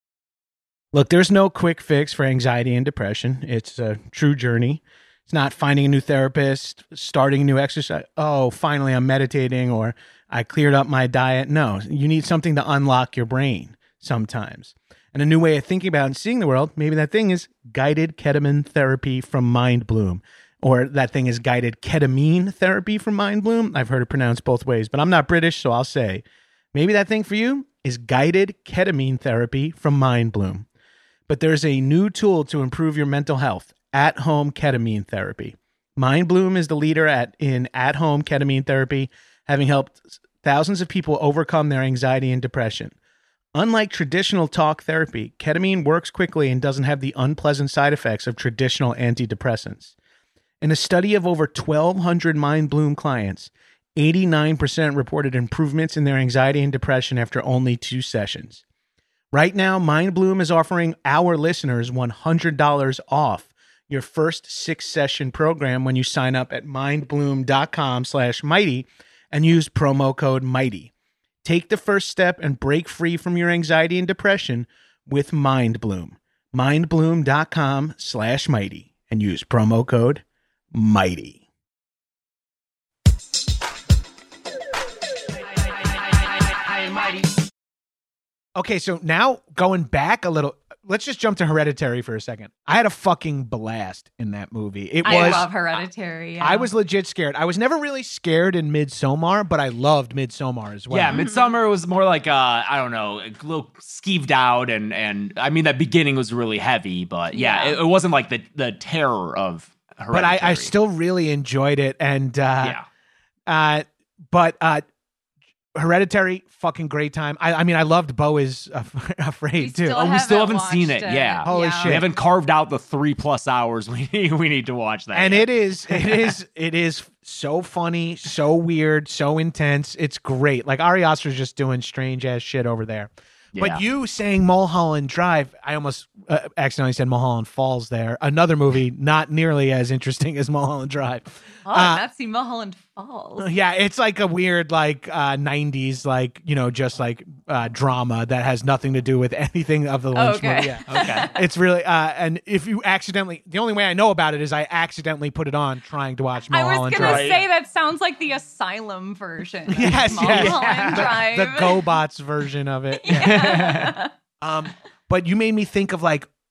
Look, there's no quick fix for anxiety and depression. It's a true journey. It's not finding a new therapist, starting a new exercise. Oh, finally I'm meditating, or I cleared up my diet. No, you need something to unlock your brain sometimes. And a new way of thinking about and seeing the world, maybe that thing is guided ketamine therapy from MindBloom, or that thing is guided ketamine therapy from MindBloom. I've heard it pronounced both ways, but I'm not British, so I'll say maybe that thing for you is guided ketamine therapy from MindBloom. But there's a new tool to improve your mental health, at-home ketamine therapy. MindBloom is the leader at in at-home ketamine therapy, having helped thousands of people overcome their anxiety and depression. Unlike traditional talk therapy, ketamine works quickly and doesn't have the unpleasant side effects of traditional antidepressants. In a study of over twelve hundred MindBloom clients, eighty-nine percent reported improvements in their anxiety and depression after only two sessions. Right now, MindBloom is offering our listeners one hundred dollars off your first six-session program when you sign up at mindbloom.com slash mighty and use promo code MIGHTY. Take the first step and break free from your anxiety and depression with MindBloom. mindbloom.com slash mighty and use promo code MIGHTY. Okay, so now going back a little, let's just jump to Hereditary for a second. I had a fucking blast in that movie. It I was, love Hereditary. Yeah. I was legit scared. I was never really scared in Midsommar, but I loved Midsommar as well. Yeah, Midsommar was more like uh, I don't know, a little skeeved out, and and I mean that beginning was really heavy, but yeah, Yeah. It, it wasn't like the the terror of Hereditary. But I, I still really enjoyed it, and uh, yeah. uh, but uh, Hereditary, fucking great time. I, I mean, I loved Beau is Af- Afraid We too. still Oh, we still haven't watched seen it. Yeah. Holy Yeah. shit. We haven't carved out the three plus hours we need, we need to watch that. And yet. it is, it is, it is so funny, so weird, so intense. It's great. Like Ari Aster's just doing strange ass shit over there. Yeah. But you saying Mulholland Drive, I almost uh, accidentally said Mulholland Falls there. Another movie not nearly as interesting as Mulholland Drive. Oh, Uh, I've not seen Mulholland Falls. Yeah, it's like a weird, like uh, nineties, like you know, just like uh, drama that has nothing to do with anything of the Lynch Okay. movie. Yeah, Okay. it's really. Uh, and if you accidentally, the only way I know about it is I accidentally put it on trying to watch I was Mulholland gonna Drive. say that sounds like the Asylum version. Of Yes, yes. Mulholland Drive. the, the GoBots version of it. Yeah. Um, but you made me think of like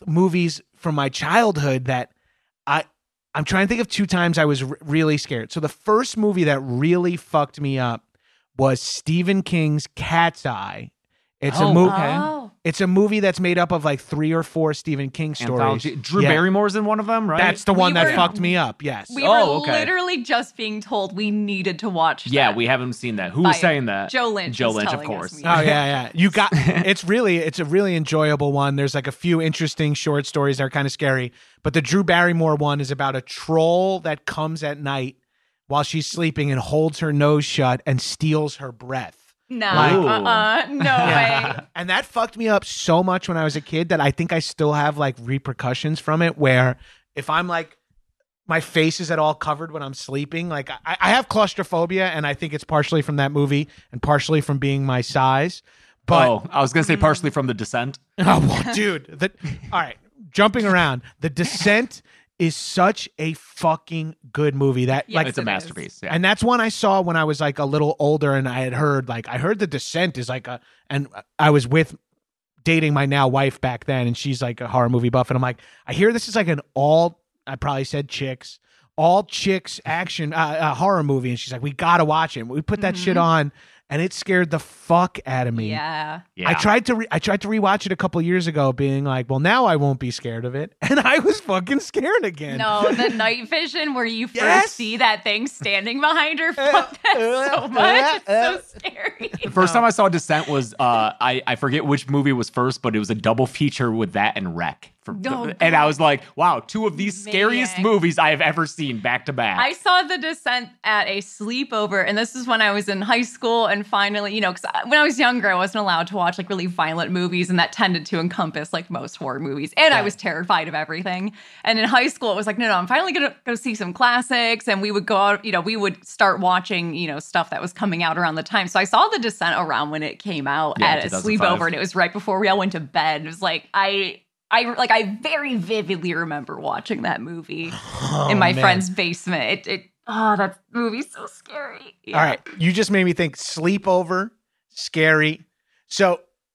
movies from my childhood that I I'm trying to think of two times I was r- really scared. So the first movie that really fucked me up was Stephen King's Cat's Eye. It's Oh, a movie. okay. Oh. It's a movie that's made up of like three or four Stephen King stories. Anthology. Drew Yeah. Barrymore's in one of them, right? That's the one We that were- fucked me up. Yes. We Oh, were okay. literally just being told we needed to watch yeah, that. we haven't seen that. Who By was saying that? Joe Lynch Joe was Lynch, of telling us course. we- Oh yeah, yeah. You got it's really it's a really enjoyable one. There's like a few interesting short stories that are kind of scary, but the Drew Barrymore one is about a troll that comes at night while she's sleeping and holds her nose shut and steals her breath. No, Like- uh-uh, no way. And that fucked me up so much when I was a kid that I think I still have like repercussions from it where if I'm like my face is at all covered when I'm sleeping, like I, I have claustrophobia and I think it's partially from that movie and partially from being my size. But oh, I was gonna say partially from The Descent. oh, well, dude, the, all right, jumping around. The Descent is such a fucking good movie that Yes, like It's a it is. masterpiece. Yeah. and that's one I saw when I was like a little older and I had heard like I heard The Descent is like a and I was with dating my now wife back then and she's like a horror movie buff and I'm like I hear this is like an all I probably said chicks all chicks action uh, uh, horror movie and she's like we got to watch it. We put that shit on and it scared the fuck out of me. Yeah. yeah. I tried to re- I tried to rewatch it a couple years ago, being like, "Well, now I won't be scared of it," and I was fucking scared again. No, the night vision where you first Yes. see that thing standing behind her. Fuck that so much. It's so scary. The first time I saw Descent was uh, I I forget which movie was first, but it was a double feature with that and Wreck. From, Oh, and I God. was like, wow, two of these scariest Man. movies I have ever seen back to back. I saw The Descent at a sleepover, and this is when I was in high school. And finally, you know, because when I was younger, I wasn't allowed to watch like really violent movies, and that tended to encompass like most horror movies. And I was terrified of everything. And in high school, it was like, no, no, I'm finally gonna go see some classics. And we would go out, you know, we would start watching, you know, stuff that was coming out around the time. So I saw The Descent around when it came out Yeah, at a two thousand five. sleepover, and it was right before we all went to bed. It was like I. I like I very vividly remember watching that movie in my man. friend's basement. It, it oh, that movie's so scary. Yeah. All right, you just made me think sleepover, scary. So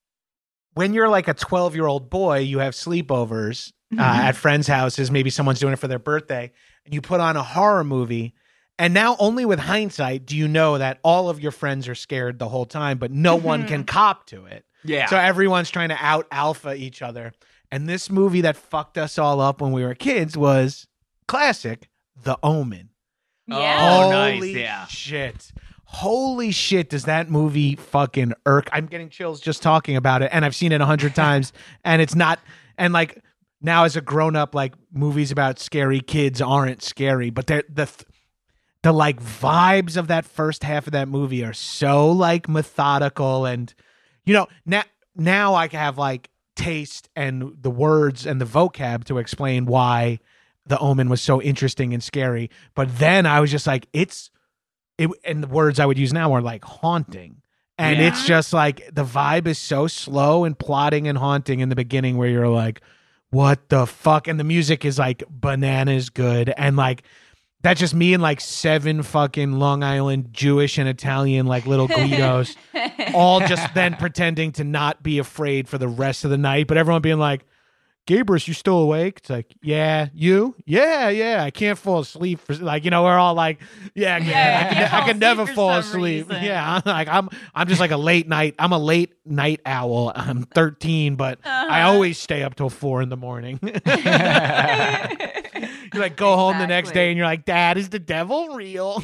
when you're like a twelve year old boy, you have sleepovers uh, at friends' houses. Maybe someone's doing it for their birthday, and you put on a horror movie. And now, only with hindsight, do you know that all of your friends are scared the whole time, but no one can cop to it. yeah. So everyone's trying to out alpha each other. And this movie that fucked us all up when we were kids was classic, The Omen. Yeah. Oh, nice, Holy yeah. shit. Holy shit, does that movie fucking irk? I'm getting chills just talking about it, and I've seen it a hundred times, and it's not, and like now as a grown up, like movies about scary kids aren't scary, but they're the the like vibes of that first half of that movie are so like methodical, and you know now now I have like taste and the words and the vocab to explain why The Omen was so interesting and scary. But then I was just like, it's it, and the words I would use now are like haunting. And Yeah. it's just like the vibe is so slow and plotting and haunting in the beginning where you're like, what the fuck? And the music is like bananas good. And like that's just me and like seven fucking Long Island Jewish and Italian like little Guidos all just then pretending to not be afraid for the rest of the night, but everyone being like, Gabrus, you still awake? It's like, yeah, you? Yeah, yeah, I can't fall asleep. For, like, you know, we're all like, yeah, man, Yeah, I you can, can't I fall can never asleep for fall some asleep. reason. Yeah, I'm like, I'm, I'm just like a late night. I'm a late night owl. I'm thirteen, but I Uh-huh. always stay up till four in the morning. You like go home the next Exactly. day and you're like, Dad, is the devil real?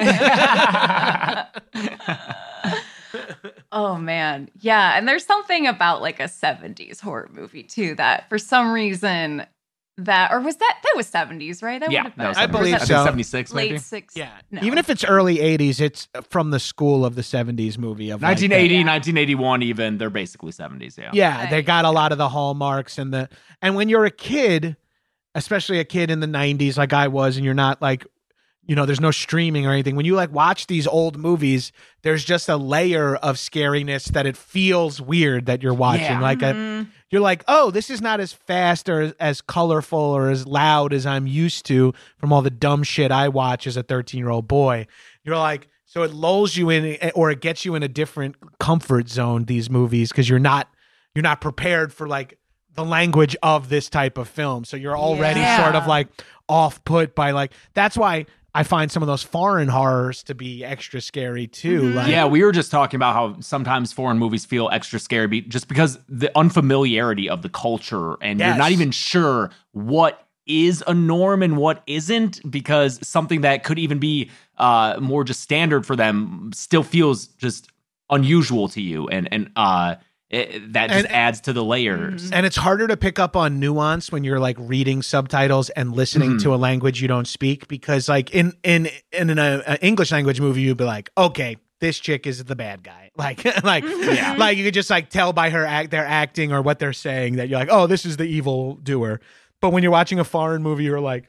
Oh man. Yeah. And there's something about like a seventies horror movie too that for some reason that or was that that was seventies, right? That yeah, would have that been was I believe I think so. seventy-six, late maybe. six. Yeah. No. Even if it's early eighties, it's from the school of the seventies movie of like nineteen eighty, Yeah. nineteen eighty-one, even. They're basically seventies, yeah. Yeah, they Right. got a lot of the hallmarks and the and when you're a kid, especially a kid in the nineties like I was, and you're not like, you know, there's no streaming or anything. When you like watch these old movies, there's just a layer of scariness that it feels weird that you're watching. Yeah. Like a, Mhm. you're like, oh, this is not as fast or as colorful or as loud as I'm used to from all the dumb shit I watch as a thirteen year old boy. You're like, so it lulls you in, or it gets you in a different comfort zone. These movies, because you're not you're not prepared for like the language of this type of film. So you're already Yeah. sort of like off put by like, that's why I find some of those foreign horrors to be extra scary too. Mhm. Like, Yeah, we were just talking about how sometimes foreign movies feel extra scary be- just because the unfamiliarity of the culture, and Yes. you're not even sure what is a norm and what isn't, because something that could even be uh, more just standard for them still feels just unusual to you, and and uh, it, that just And- adds to the layers. and it's harder to pick up on nuance when you're like reading subtitles and listening Mhm. to a language you don't speak, because like in in in an uh, an English language movie you'd be like, okay, this chick is the bad guy. Like like Yeah. like you could just like tell by her act their acting or what they're saying that you're like, oh, this is the evil doer. But when you're watching a foreign movie, you're like,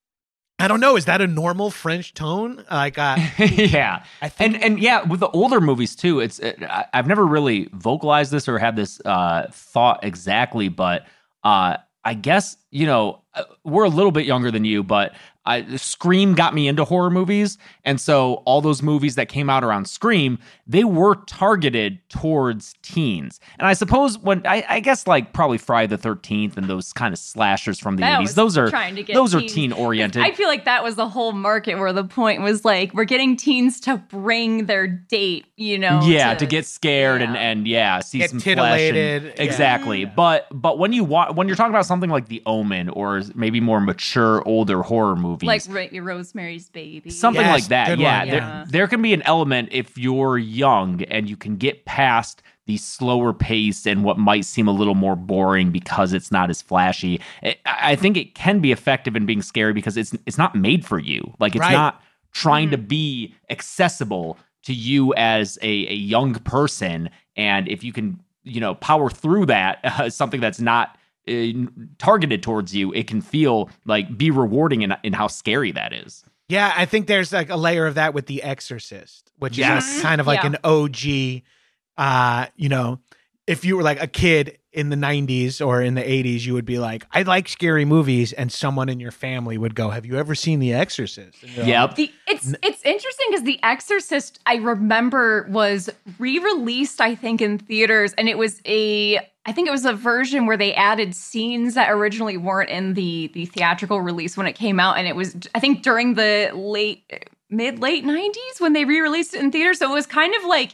I don't know, is that a normal French tone? Like uh, Yeah. I think And and yeah, with the older movies too, it's it, I, I've never really vocalized this or had this uh, thought exactly, but uh, I guess you know uh, we're a little bit younger than you, but I, Scream got me into horror movies, and so all those movies that came out around Scream, they were targeted towards teens. And I suppose when I, I guess like probably Friday the thirteenth and those kind of slashers from the That eighties, was those are trying to get those are teens. teen oriented. I feel like that was the whole market where the point was like, we're getting teens to bring their date, you know? Yeah, to, get scared and yeah. and yeah, see Get some flesh and- titillated, yeah. exactly. Yeah. But but when you wa- when you're talking about something like The Omen or maybe more mature, older horror movies, Like Ro- Rosemary's Baby. something Yes, like that, good yeah, one, there yeah. there can be an element if you're young and you can get past the slower pace and what might seem a little more boring because it's not as flashy. I I think it can be effective in being scary because it's it's not made for you. Like it's Right. not trying Mm-hmm. to be accessible to you as a, a young person. And if you can, you know, power through that, uh, something that's not uh, targeted towards you, it can feel like be rewarding in, in how scary that is. Yeah, I think there's like a layer of that with The Exorcist, which Yes. is like kind of like Yeah. an O G. Uh, you know, if you were like a kid in the nineties or in the eighties, you would be like, I like scary movies, and someone in your family would go, have you ever seen The Exorcist? And you're like, Yep. The, it's it's interesting because The Exorcist, I remember, was re-released, I think, in theaters, and it was a, I think it was a version where they added scenes that originally weren't in the the theatrical release when it came out, and it was, I think, during the late mid late nineties when they re-released it in theaters, so it was kind of like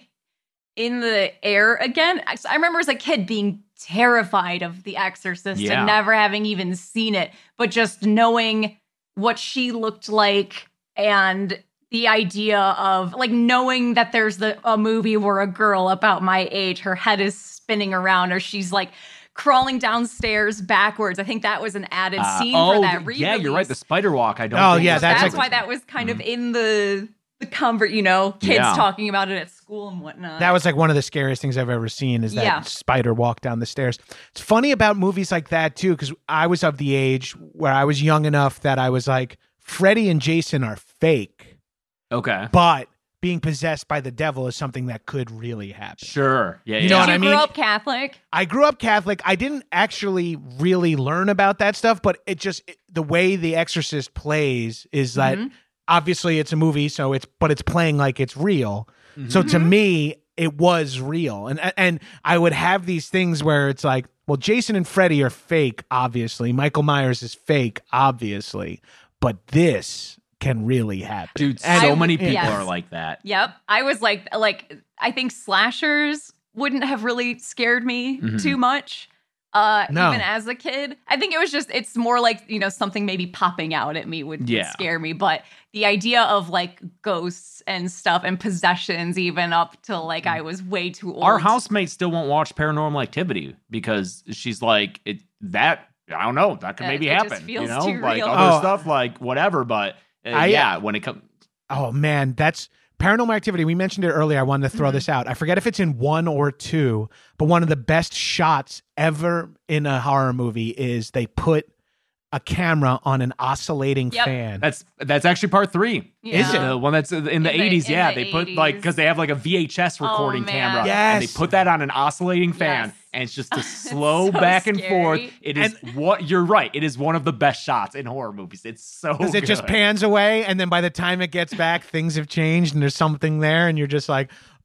in the air again. I I remember as a kid being terrified of The Exorcist Yeah. and never having even seen it, but just knowing what she looked like and the idea of like knowing that there's the a movie where a girl about my age, her head is spinning around or she's like crawling downstairs backwards. I think that was an added Uh, scene oh, for that th- re-release. yeah, you're right. The spider walk. I don't. Oh, think yeah, was- that's that's like- why that was kind Mm-hmm. of in the the convert, you know, kids Yeah. talking about it at school and whatnot. that was like one of the scariest things I've ever seen is that Yeah. spider walk down the stairs. It's funny about movies like that too, because I was of the age where I was young enough that I was like, Freddy and Jason are fake, Okay. but being possessed by the devil is something that could really happen. Sure. Yeah. You yeah. know what Did I you mean? grow up Catholic? I grew up Catholic. I didn't actually really learn about that stuff, but it just it- the way The Exorcist plays is that Mhm. obviously it's a movie, so it's but it's playing like it's real. Mhm. So to me, it was real, and and I would have these things where it's like, well, Jason and Freddy are fake, obviously. Michael Myers is fake, obviously, but this can really happen. Dude, And- so I- many people yes. are like that. Yep. I was like, like I think slashers wouldn't have really scared me Mhm. too much. Uh, No. even as a kid, I think it was just, it's more like, you know, something maybe popping out at me would Yeah. scare me. But the idea of like ghosts and stuff and possessions, even up till like I was way too old. Our housemate still won't watch Paranormal Activity because she's like, it that I don't know, that could Uh, maybe it just happen. You feels know, too like real. other Oh. stuff, like whatever. But uh, I- yeah, when it comes, Oh man, that's Paranormal Activity. We mentioned it earlier. I wanted to throw Mhm. this out. I forget if it's in one or two, but one of the best shots ever in a horror movie is they put a camera on an oscillating Yep. fan. that's that's actually part three. Is it? The one that's in the In the- eighties, in yeah. the They put like eighties. because they have like a V H S recording man. camera, and Yes. they put that on an oscillating fan, Yes. and it's just a It's slow so back and scary. forth. It is what you're right. It is one of the best shots in horror movies. It's so Because it just good. pans away, and then by the time it gets back, things have changed, and there's something there, and you're just like,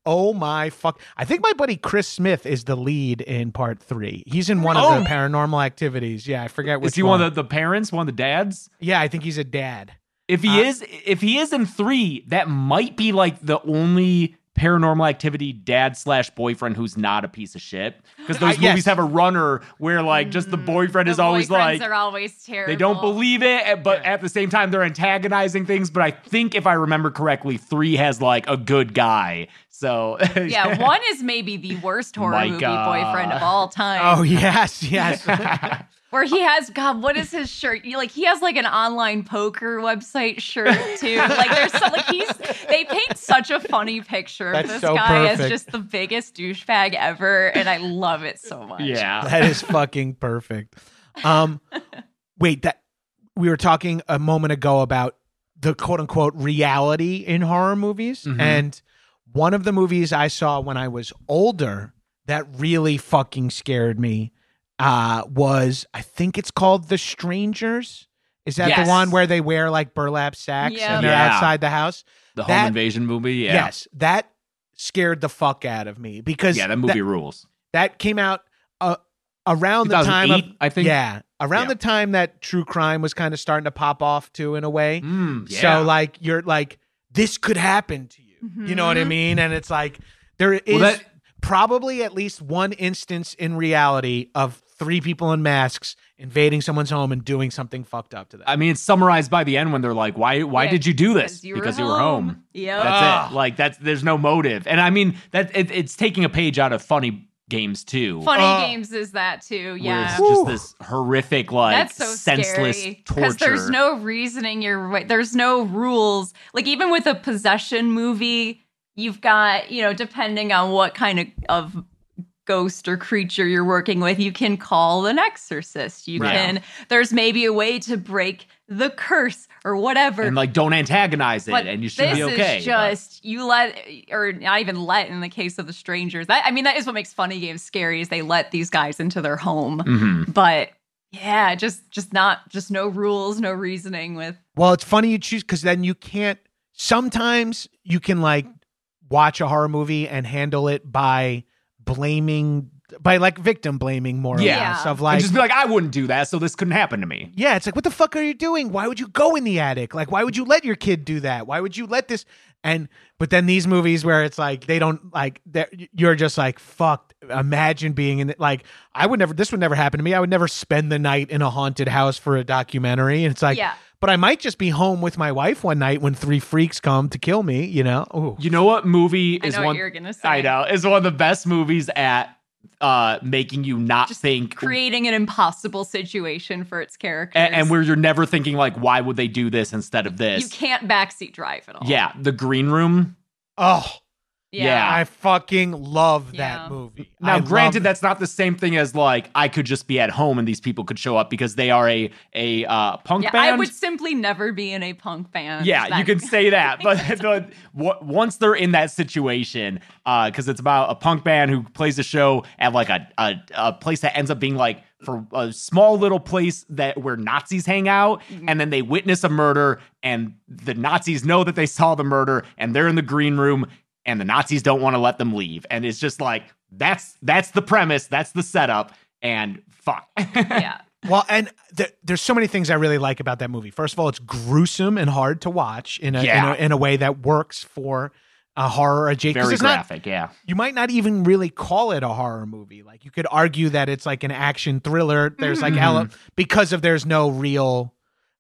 Oh my fuck. I think my buddy Chris Smith is the lead in part three. He's in one Oh. of the Paranormal Activities. Yeah, I forget which Is he one. one of the, the parents, one of the dads? Yeah, I think he's a dad. If he Uh, is, if he is in three, that might be like the only Paranormal Activity dad slash boyfriend who's not a piece of shit. Because those Uh, yes. movies have a runner where like just the boyfriend is The always boyfriends like are always terrible. they don't believe it, but at the same time they're antagonizing things. But I think if I remember correctly, three has like a good guy. So Yeah, one is maybe the worst horror movie Micah. boyfriend of all time. Oh, yes, yes. Where he has, God, what is his shirt? You, like he has like an online poker website shirt too. Like there's some, like he's they paint such a funny picture of That's this so guy perfect. as just the biggest douchebag ever, and I love it so much. yeah. That is fucking perfect. Um, wait, that we were talking a moment ago about the quote unquote reality in horror movies. Mhm. And one of the movies I saw when I was older that really fucking scared me uh, was, I think it's called The Strangers. Is that Yes. the one where they wear like burlap sacks Yeah. and they're Yeah. outside the house? The home That- invasion movie. Yeah. Yes, that scared the fuck out of me because Yeah, that movie rules. that came out uh, around the time of two thousand eight, I think. yeah around Yeah. the time that true crime was kind of starting to pop off too in a way. Mm, yeah. So like you're like this could happen to you. You know what I Mhm. mean? And it's like there is Well, that- probably at least one instance in reality of three people in masks invading someone's home and doing something fucked up to them. I mean, it's summarized by the end when they're like, "Why? Why Yeah, did you do this? you were because you were home." Yep. That's Ugh. it. Like that's there's no motive, and I mean that it, it's taking a page out of funny games too. Funny Uh, games is that too. Where Yeah. it's just this horrific, like That's so senseless scary torture. because there's no reasoning. You're right. There's no rules. Like even with a possession movie, you've got, you know, depending on what kind of of ghost or creature you're working with, you can call an exorcist. You Right. can. There's maybe a way to break the curse or whatever. and like don't antagonize it, But and you should this be okay. is just you let, or not even let in the case of the strangers. That I mean, that is what makes funny games scary. Is they let these guys into their home, But, Mhm. but yeah, just just not just no rules, no reasoning with. Well, it's funny you choose because then you can't. Sometimes you can like watch a horror movie and handle it by blaming, by like victim blaming more or Yeah. less of And like, just be like, I wouldn't do that, so this couldn't happen to me. yeah, it's like, what the fuck are you doing? Why would you go in the attic? Like, why would you let your kid do that? Why would you let this? And but then these movies where it's like they don't like they're- you're just like fuck. Imagine being in it. Like I would never. This would never happen to me. I would never spend the night in a haunted house for a documentary. And it's like, Yeah. but I might just be home with my wife one night when three freaks come to kill me. You know? Ooh. You know what movie I is know what one? you're gonna say. I know is one of the best movies at uh making you not Just think. creating an impossible situation for its characters. and, and where you're never thinking like, why would they do this instead of you this? can't backseat drive at all. Yeah, The Green Room. Oh, Yeah. I fucking love Yeah. that movie. Now, I granted, love- that's not the same thing as like I could just be at home and these people could show up because they are a a uh, punk Yeah, band. I would simply never be in a punk band. Yeah, That- you can say that, but the, w- once they're in that situation, because it's about a punk band who plays a show at like a, a a place that ends up being like for a small little place that where Nazis hang out, Mm-hmm. and then they witness a murder, and the Nazis know that they saw the murder, and they're in the green room, and the Nazis don't want to let them leave, and it's just like that's that's the premise, that's the setup, and fuck. yeah. Well, and th- there's so many things I really like about that movie. First of all, it's gruesome and hard to watch in a, Yeah. in, a in a way that works for a horror or J. 'cause Very it's not- graphic, yeah. you might not even really call it a horror movie. Like you could argue that it's like an action thriller. There's like Mhm. ele- because of there's no real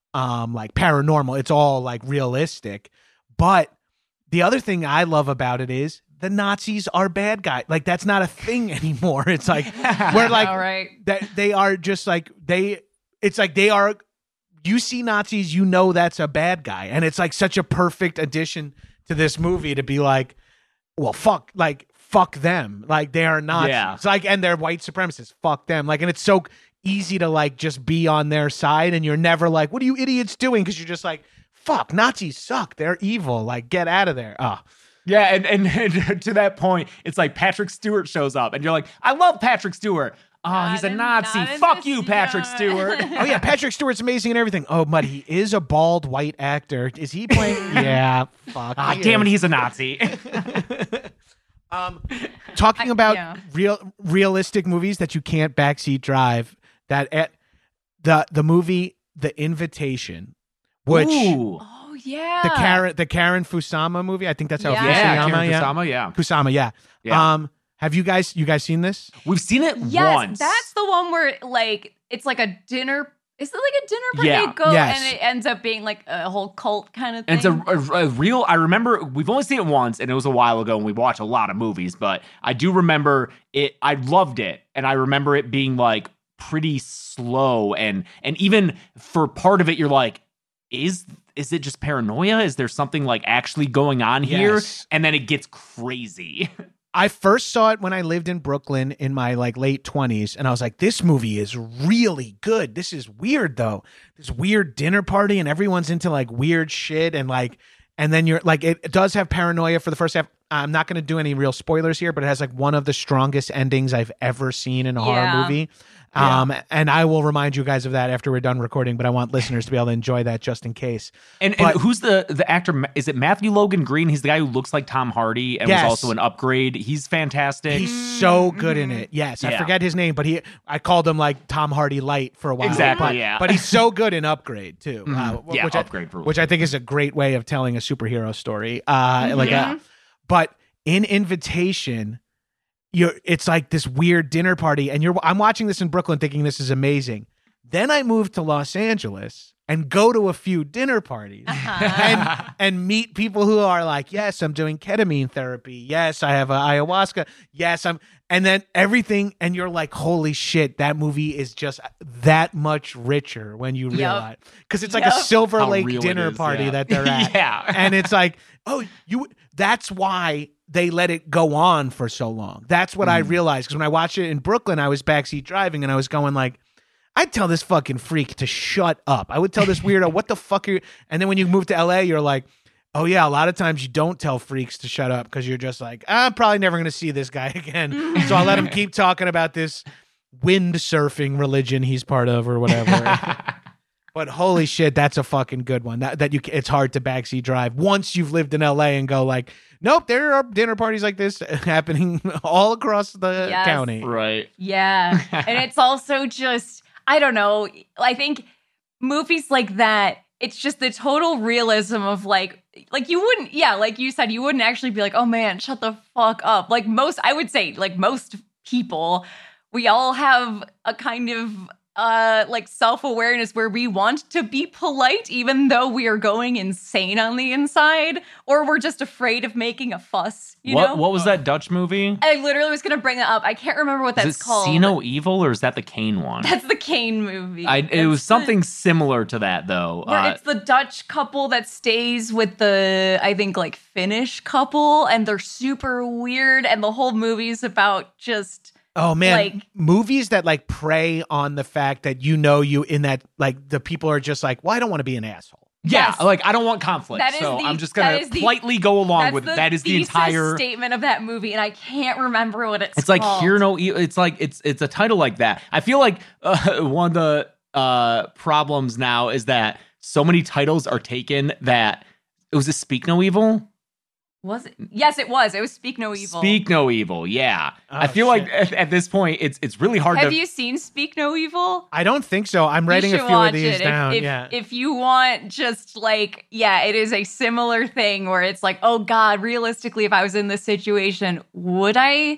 um like paranormal. It's all like realistic. But the other thing I love about it is the Nazis are bad guys. Like that's not a thing anymore. It's like we're like All right. that they are just like they it's like they are you see Nazis, you know that's a bad guy. And it's like such a perfect addition to this movie to be like, well, fuck, like fuck them. Like they are Nazis. Yeah. It's like and they're white supremacists. Fuck them. Like and it's so easy to like just be on their side and you're never like, what are you idiots doing? Because you're just like, fuck, Nazis suck. They're evil. Like get out of there. Oh. Yeah, and, and, and to that point, it's like Patrick Stewart shows up, and you're like, I love Patrick Stewart. Oh, Not he's a in- Nazi. not in Fuck this, you, Patrick yeah. Stewart. Oh yeah, Patrick Stewart's amazing and everything. Oh, but he is a bald white actor. Is he playing? Yeah, fuck. Ah, he damn it, is. he's a Nazi. Um, talking about yeah. real realistic movies that you can't backseat drive. That at the the movie The Invitation, which Ooh. Oh yeah. the Karen the Karen Fusama movie. I think that's how Yeah. Yeah, Fusama, Karen yeah. Kusama, yeah. Kusama, yeah. Yeah. Um, have you guys you guys seen this? We've seen it Yes, once. that's the one where like it's like a dinner. Is it like a dinner party? Yeah. They go Yes. and it ends up being like a whole cult kind of thing. And it's a, a, a real, I remember, we've only seen it once, and it was a while ago, and we watched a lot of movies, but I do remember it, I loved it, and I remember it being, like, pretty slow, and and even for part of it, you're like, is is it just paranoia? Is there something, like, actually going on here? Yes. And then it gets crazy. I first saw it when I lived in Brooklyn in my like late twenties, and I was like, this movie is really good. This is weird though. This weird dinner party and everyone's into like weird shit, and like and then you're like, it, it does have paranoia for the first half. I'm not going to do any real spoilers here, but it has like one of the strongest endings I've ever seen in a Yeah. horror movie. Um, and I will remind you guys of that after we're done recording, but I want listeners to be able to enjoy that just in case. And, But- and who's the the actor? Is it Matthew Logan Green? He's the guy who looks like Tom Hardy and Yes. was also an Upgrade. He's fantastic. He's so good in it. Yes, I Yeah. forget his name, but he I called him like Tom Hardy light for a while. Exactly, but, yeah. But he's so good in Upgrade too. Uh, Mhm. Yeah, which Upgrade I, for- which I think is a great way of telling a superhero story. Uh, like, Yeah. a, but in Invitation, you're it's like this weird dinner party, and you're I'm watching this in Brooklyn, thinking this is amazing. Then I move to Los Angeles and go to a few dinner parties Uh-huh. and and meet people who are like, yes, I'm doing ketamine therapy. Yes, I have a ayahuasca. Yes, I'm, and then everything, and you're like, holy shit, that movie is just that much richer when you Yep. realize, because it's like Yep. a Silver How Lake real it dinner is, party yeah. that they're at, Yeah. and it's like, oh, you. That's why they let it go on for so long. That's what I realized, because when I watched it in Brooklyn, I was backseat driving, and I was going like, I'd tell this fucking freak to shut up. I would tell this weirdo, what the fuck are you? And then when you move to L A, you're like, oh yeah, a lot of times you don't tell freaks to shut up because you're just like, I'm probably never going to see this guy again. So I'll let him keep talking about this windsurfing religion he's part of or whatever. But holy shit, that's a fucking good one. That that you, it's hard to backseat drive once you've lived in L A and go like, nope, there are dinner parties like this happening all across the Yes. county. Right. Yeah. And it's also just, I don't know. I think movies like that, it's just the total realism of like, like you wouldn't, yeah, like you said, you wouldn't actually be like, oh man, shut the fuck up. Like most, I would say, like most people, we all have a kind of uh like self-awareness where we want to be polite even though we are going insane on the inside, or we're just afraid of making a fuss, you what know? what was that Dutch movie? I literally was gonna bring that up. I can't remember what that's Is it called. See No Evil, or is that the Kane one? That's the Kane movie. I, it It's was the- something similar to that, though. where Uh, it's the Dutch couple that stays with the, I think, like Finnish couple, and they're super weird, and the whole movie's about just Oh man, Like- movies that like prey on the fact that you know you in that like the people are just like, well, I don't want to be an asshole. yeah, Yes. like I don't want conflict, That is so the- I'm just that gonna is the- politely go along that's with the it. That is the thesis entire. statement of that movie, and I can't remember what it's. It's like called. Hear No Evil. It's like it's it's a title like that. I feel like uh, one of the uh, problems now is that so many titles are taken that it was a Speak No Evil. Was it? Yes, it was. It was Speak No Evil. Speak No Evil. Yeah, Oh, I feel like shit. at, at this point it's it's really hard Have to. you seen Speak No Evil? I don't think so. I'm writing You a should few of watch these it. If- down. If, yeah. if you want just like, yeah, it is a similar thing where it's like, oh God, realistically, if I was in this situation, would I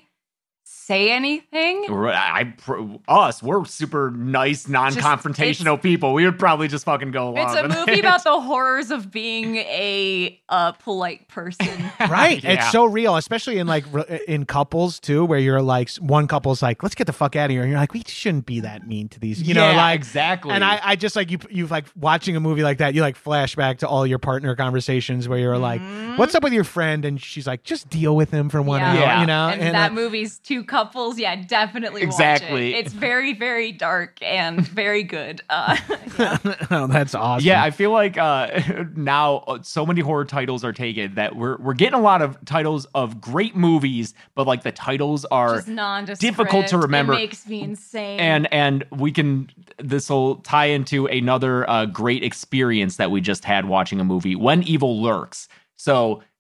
say anything? I, I us we're super nice, non-confrontational people. We would probably just fucking go along. It's a with movie it. about the horrors of being a uh, polite person. Right. Yeah. It's so real, especially in like re- in couples too, where you're like, one couple's like, let's get the fuck out of here. And you're like, we shouldn't be that mean to these, you know, Yeah, like exactly. And I, I just like you, you like watching a movie like that, you like flash back to all your partner conversations where you're like, what's up with your friend? And she's like, just deal with him for one Mm-hmm. Yeah. hour, Yeah. you know? And, that uh, movie's two couples, yeah, definitely Exactly. watch it. It's very, very dark and very good. Uh, yeah. oh, that's awesome. Yeah, I feel like uh, now uh, so many horror titles are taken that we're we're getting a lot of titles of great movies, but like the titles are Just nondescript. difficult to remember. It makes me insane. and and we can this will tie into another uh, great experience that we just had watching a movie, When Evil Lurks. So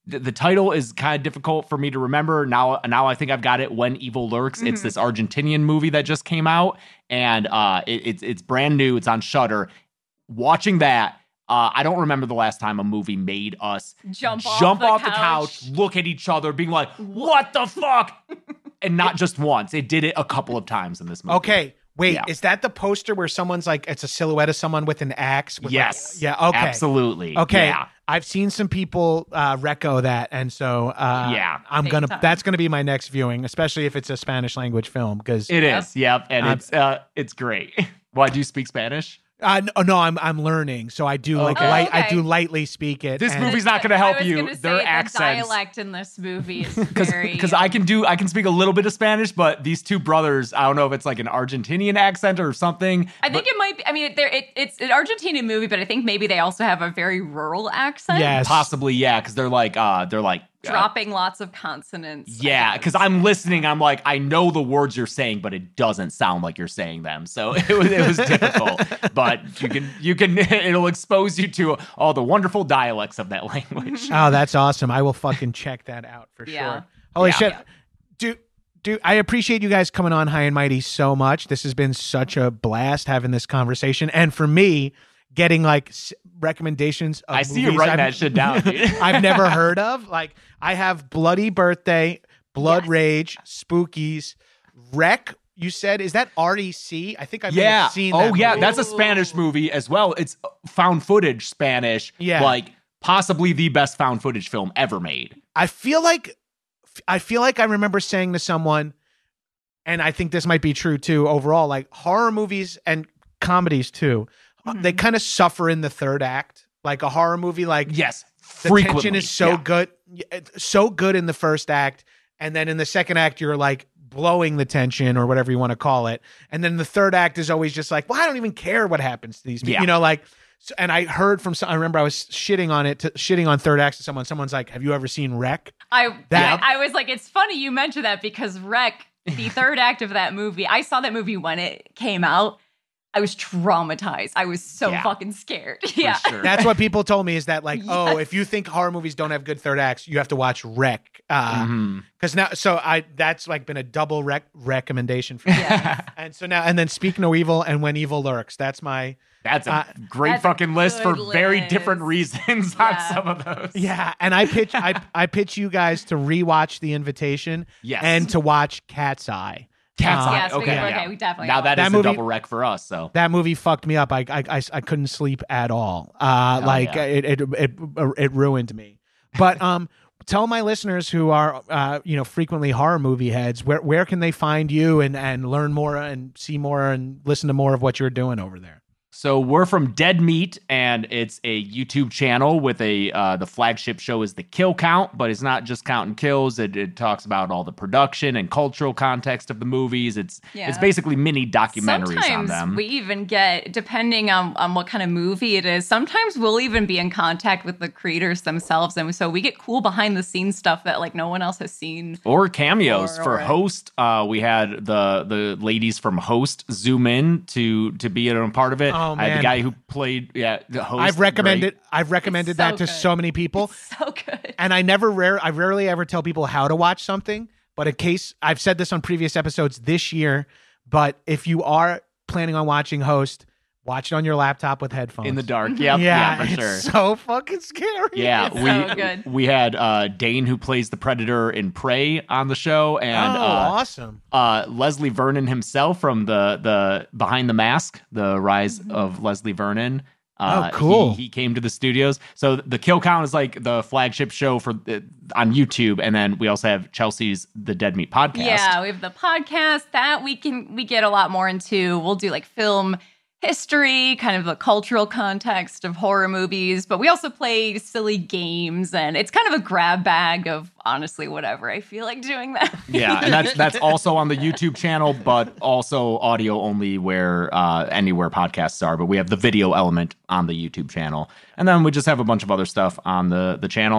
the, the title is kind of difficult for me to remember. Now, now I think I've got it. When Evil Lurks. Mm-hmm. It's this Argentinian movie that just came out, and uh, it, it's it's brand new. It's on Shudder. Watching that, uh, I don't remember the last time a movie made us jump, jump off, off the, the couch. couch, look at each other, being like, "What the fuck?" And not just once. It did it a couple of times in this movie. Okay. Wait, Yeah. is that the poster where someone's like, it's a silhouette of someone with an axe? With Yes. Like, yeah. Okay. Absolutely. Okay. Yeah. I've seen some people uh, reco that. And so uh, Yeah. I'm Big going to, time. that's going to be my next viewing, especially if it's a Spanish language film. Cause It Yep. is. Yep. And Um, it's uh, it's great. Why do you speak Spanish? uh, no, no, I'm, I'm learning. So I do like, Okay. light, Oh, I okay. do lightly speak it. This and- movie's not gonna help I was you. Gonna Their say, accents. The dialect in this movie is very. Because I can do, I can speak a little bit of Spanish, but these two brothers, I don't know if it's like an Argentinian accent or something. I think but it might be. I mean, there it, it's an Argentinian movie, but I think maybe they also have a very rural accent. Yes. possibly, yeah, because they're like, uh, they're like, uh, dropping lots of consonants. I yeah, guess. because I'm listening. I'm like, I know the words you're saying, but it doesn't sound like you're saying them. So it was it was difficult. But you can you can it'll expose you to all the wonderful dialects of that language. Oh, that's awesome. I will fucking check that out for Yeah. sure. Holy Yeah. shit. Dude, dude, I appreciate you guys coming on High and Mighty so much. This has been such a blast having this conversation. And for me, getting like s- recommendations of I see you movies writing I've- that shit down, dude. I've never heard of. Like, I have Bloody Birthday, Blood Yes. Rage, Spookies, Wreck. You said, is that R E C? I think I've Yeah. seen Oh, that yeah. movie. That's a Spanish movie as well. It's found footage Spanish. Yeah. Like possibly the best found footage film ever made. I feel like I feel like I remember saying to someone, and I think this might be true too overall, like horror movies and comedies too, uh, they Mhm. kind of suffer in the third act. Like a horror movie, like Yes. the Frequently. tension is so Yeah. good, it's so good in the first act, and then in the second act you're like blowing the tension or whatever you want to call it, and then the third act is always just like, well, I don't even care what happens to these people, Yeah. you know, like. So, and I heard from some, I remember I was shitting on it, to, shitting on third acts to someone. Someone's like, "Have you ever seen Wreck?" I, That- I I was like, it's funny you mentioned that because Wreck, the third act of that movie, I saw that movie when it came out. I was traumatized. I was so Yeah. fucking scared. For Yeah. sure. That's what people told me is that like, oh, Yes. if you think horror movies don't have good third acts, you have to watch Wreck. Uh, Mhm. Cause now, so I, that's like been a double rec- recommendation for me. Yes. And so now, and then Speak No Evil and When Evil Lurks. That's my, That's a Uh, great That's a fucking list for good very list. different reasons Yeah. on some of those. yeah. And I pitch, I, I pitch you guys to rewatch The Invitation Yes. and to watch Cat's Eye. Cat's Uh, Eye. Yes, we- okay. okay, yeah. we definitely Now got that That is movie- a double wreck for us. So That movie fucked me up. I, I, I, I couldn't sleep at all. Uh, Hell like yeah. it, it, it, it ruined me. But, um, tell my listeners who are, uh, you know, frequently horror movie heads, where, where can they find you and, and learn more and see more and listen to more of what you're doing over there? So we're from Dead Meat, and it's a YouTube channel with a uh, the flagship show is the Kill Count, but it's not just counting kills. It, it talks about all the production and cultural context of the movies. It's Yeah. it's basically mini documentaries Sometimes on them. we even get, depending on, on what kind of movie it is, sometimes we'll even be in contact with the creators themselves. And so we get cool behind the scenes stuff that like no one else has seen. Or cameos Or- for or- Host. Uh, we had the the ladies from Host zoom in to to be a part of it. Oh, I had man. the guy who played yeah the Host. I've recommended, great. I've recommended It's so that to good. so many people. So good. And I never rare I rarely ever tell people how to watch something, but in case I've said this on previous episodes this year, but if you are planning on watching Host, watch it on your laptop with headphones. In the dark. Yep, yeah, yeah, for it's sure. so fucking scary. Yeah, It's we so good. we had uh, Dane who plays the Predator in Prey on the show, and oh, uh, awesome. uh, Leslie Vernon himself from the the Behind the Mask, the Rise of Leslie Vernon. Uh, Oh, cool. He, he came to the studios. So the Kill Count is like the flagship show for uh, on YouTube, and then we also have Chelsea's The Dead Meat podcast. Yeah, we have the podcast that we can we get a lot more into. We'll do like film history, kind of the cultural context of horror movies, but we also play silly games, and it's kind of a grab bag of honestly whatever I feel like doing that. Yeah, and that's that's also on the YouTube channel, but also audio only where uh, anywhere podcasts are. But we have the video element on the YouTube channel, and then we just have a bunch of other stuff on the the channel.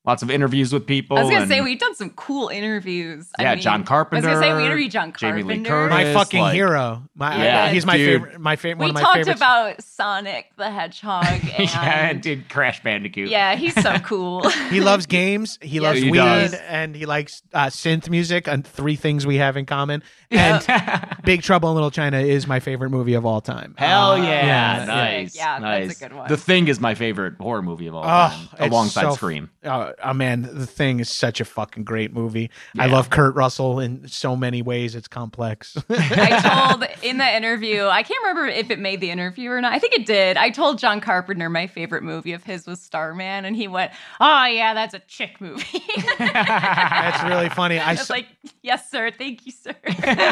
Lots of interviews with people. I was gonna and, say we've done some cool interviews. Yeah, I mean, John Carpenter. I was gonna say we interviewed John Jamie Carpenter. Lee Curtis. My fucking like- hero. My, Yeah, uh, he's my dude. favorite. My favorite. We One of my talked favorites. about Sonic the Hedgehog. And yeah, and did Crash Bandicoot. yeah, he's so cool. He loves games. He Yes, loves he weed, does. and he likes uh, synth music. And three things we have in common. And Big Trouble in Little China is my favorite movie of all time. Hell Uh, yeah, yeah. nice. Yeah, nice. that's a good one. The Thing is my favorite horror movie of all Oh, time, it's alongside so- Scream. Oh, oh, man, The Thing is such a fucking great movie. I Yeah. love Kurt Russell in so many ways. It's complex. I told in the interview, I can't remember if it made the interview or not. I think it did. I told John Carpenter my favorite movie of his was Starman, and he went, "Oh yeah, that's a chick movie." That's really funny. I I was s- like, "Yes, sir. Thank you, sir."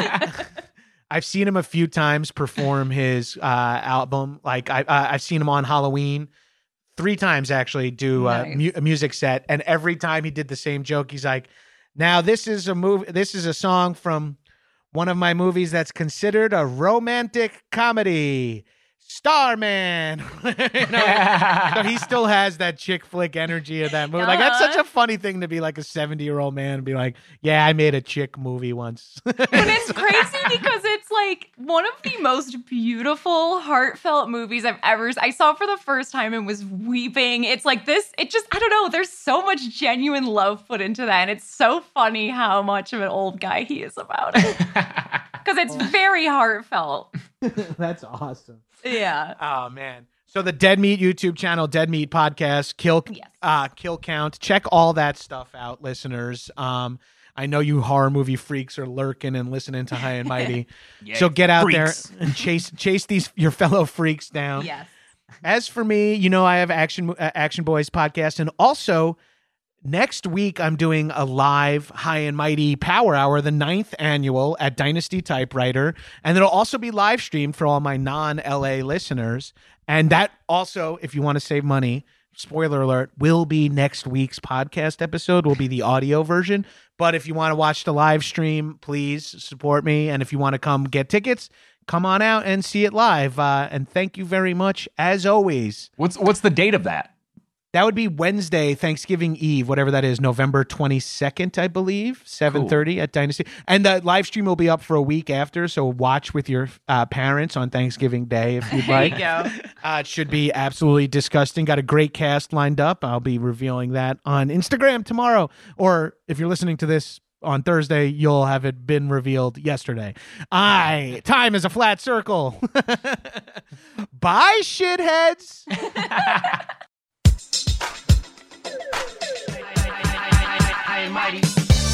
I've seen him a few times perform his uh, album. Like I, uh, I've seen him on Halloween three times actually do uh, Nice. mu- a music set, and every time he did the same joke. He's like, "Now this is a movie. This is a song from one of my movies that's considered a romantic comedy, Starman." You know? So he still has that chick flick energy of that movie. Like that's such a funny thing to be like a seventy year old man and be like, "Yeah, I made a chick movie once." But it's crazy because it's like one of the most beautiful, heartfelt movies I've ever. I saw for the first time and was weeping. It's like this. It just I don't know. There's so much genuine love put into that, and it's so funny how much of an old guy he is about it because it's very heartfelt. That's awesome. Yeah. Oh man. So the Dead Meat YouTube channel, Dead Meat Podcast, Kill Yes. uh Kill Count. Check all that stuff out, listeners. Um I know you horror movie freaks are lurking and listening to High and Mighty. Yeah, so get out freaks. there and chase chase these your fellow freaks down. Yes. As for me, you know I have Action uh, Action Boys podcast, and also next week I'm doing a live High and Mighty Power Hour, the ninth annual at Dynasty Typewriter, and it'll also be live streamed for all my non-L A listeners. And that also, if you want to save money, spoiler alert, will be next week's podcast episode, will be the audio version. But if you want to watch the live stream, please support me. And if you want to come get tickets, come on out and see it live. Uh, and thank you very much, as always. What's what's the date of that? That would be Wednesday, Thanksgiving Eve, whatever that is, November twenty-second, I believe, seven thirty at Dynasty. And the live stream will be up for a week after, so watch with your uh, parents on Thanksgiving Day if you'd There like. you go. Uh, it should be absolutely disgusting. Got a great cast lined up. I'll be revealing that on Instagram tomorrow. Or if you're listening to this on Thursday, you'll have it been revealed yesterday. I time is a flat circle. Bye, shitheads. High and Mighty.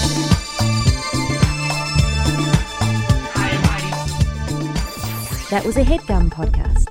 That was a HeadGum podcast.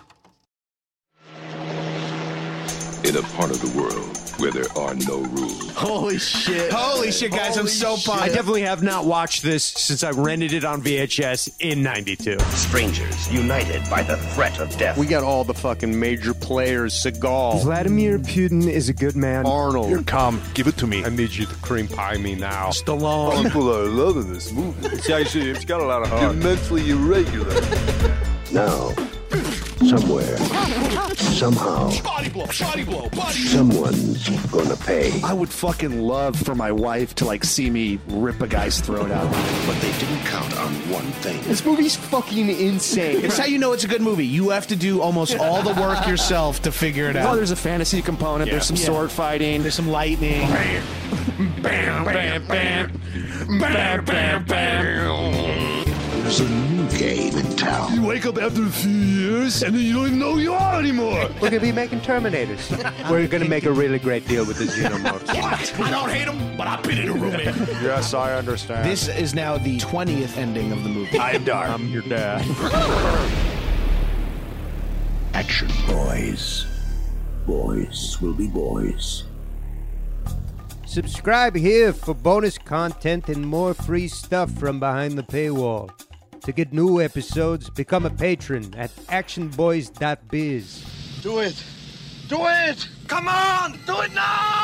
In a part of the world where there are no rules. Holy shit. Holy shit, guys. I'm Holy so shit. pumped. I definitely have not watched this since I rented it on V H S in ninety-two. Strangers united by the threat of death. We got all the fucking major players. Seagal. Vladimir Putin is a good man. Arnold. Here, come, give it to me. I need you to cream pie me now. Stallone. People are loving this movie. It's actually, it's got a lot of heart. You're mentally irregular. Now, somewhere, somehow, Body blow, body blow, body someone's gonna pay. I would fucking love for my wife to like see me rip a guy's throat out. But they didn't count on one thing. This movie's fucking insane. It's how you know it's a good movie. You have to do almost all the work yourself to figure it Well, out. there's a fantasy component. There's some Yeah. sword fighting. There's some lightning. bam, bam, bam, bam, bam, bam. There's a new game in town. You wake up after a few years, and then you don't even know who you are anymore. We're gonna be making Terminators. We're gonna make a really great deal with the Xenomorphs. What? I don't hate them, but I've been in a room. Yes, I understand. This is now the twentieth ending of the movie. I am dark. I'm your dad. Action boys. Boys will be boys. Subscribe here for bonus content and more free stuff from behind the paywall. To get new episodes, become a patron at action boys dot biz. Do it. Do it. Come on. Do it now.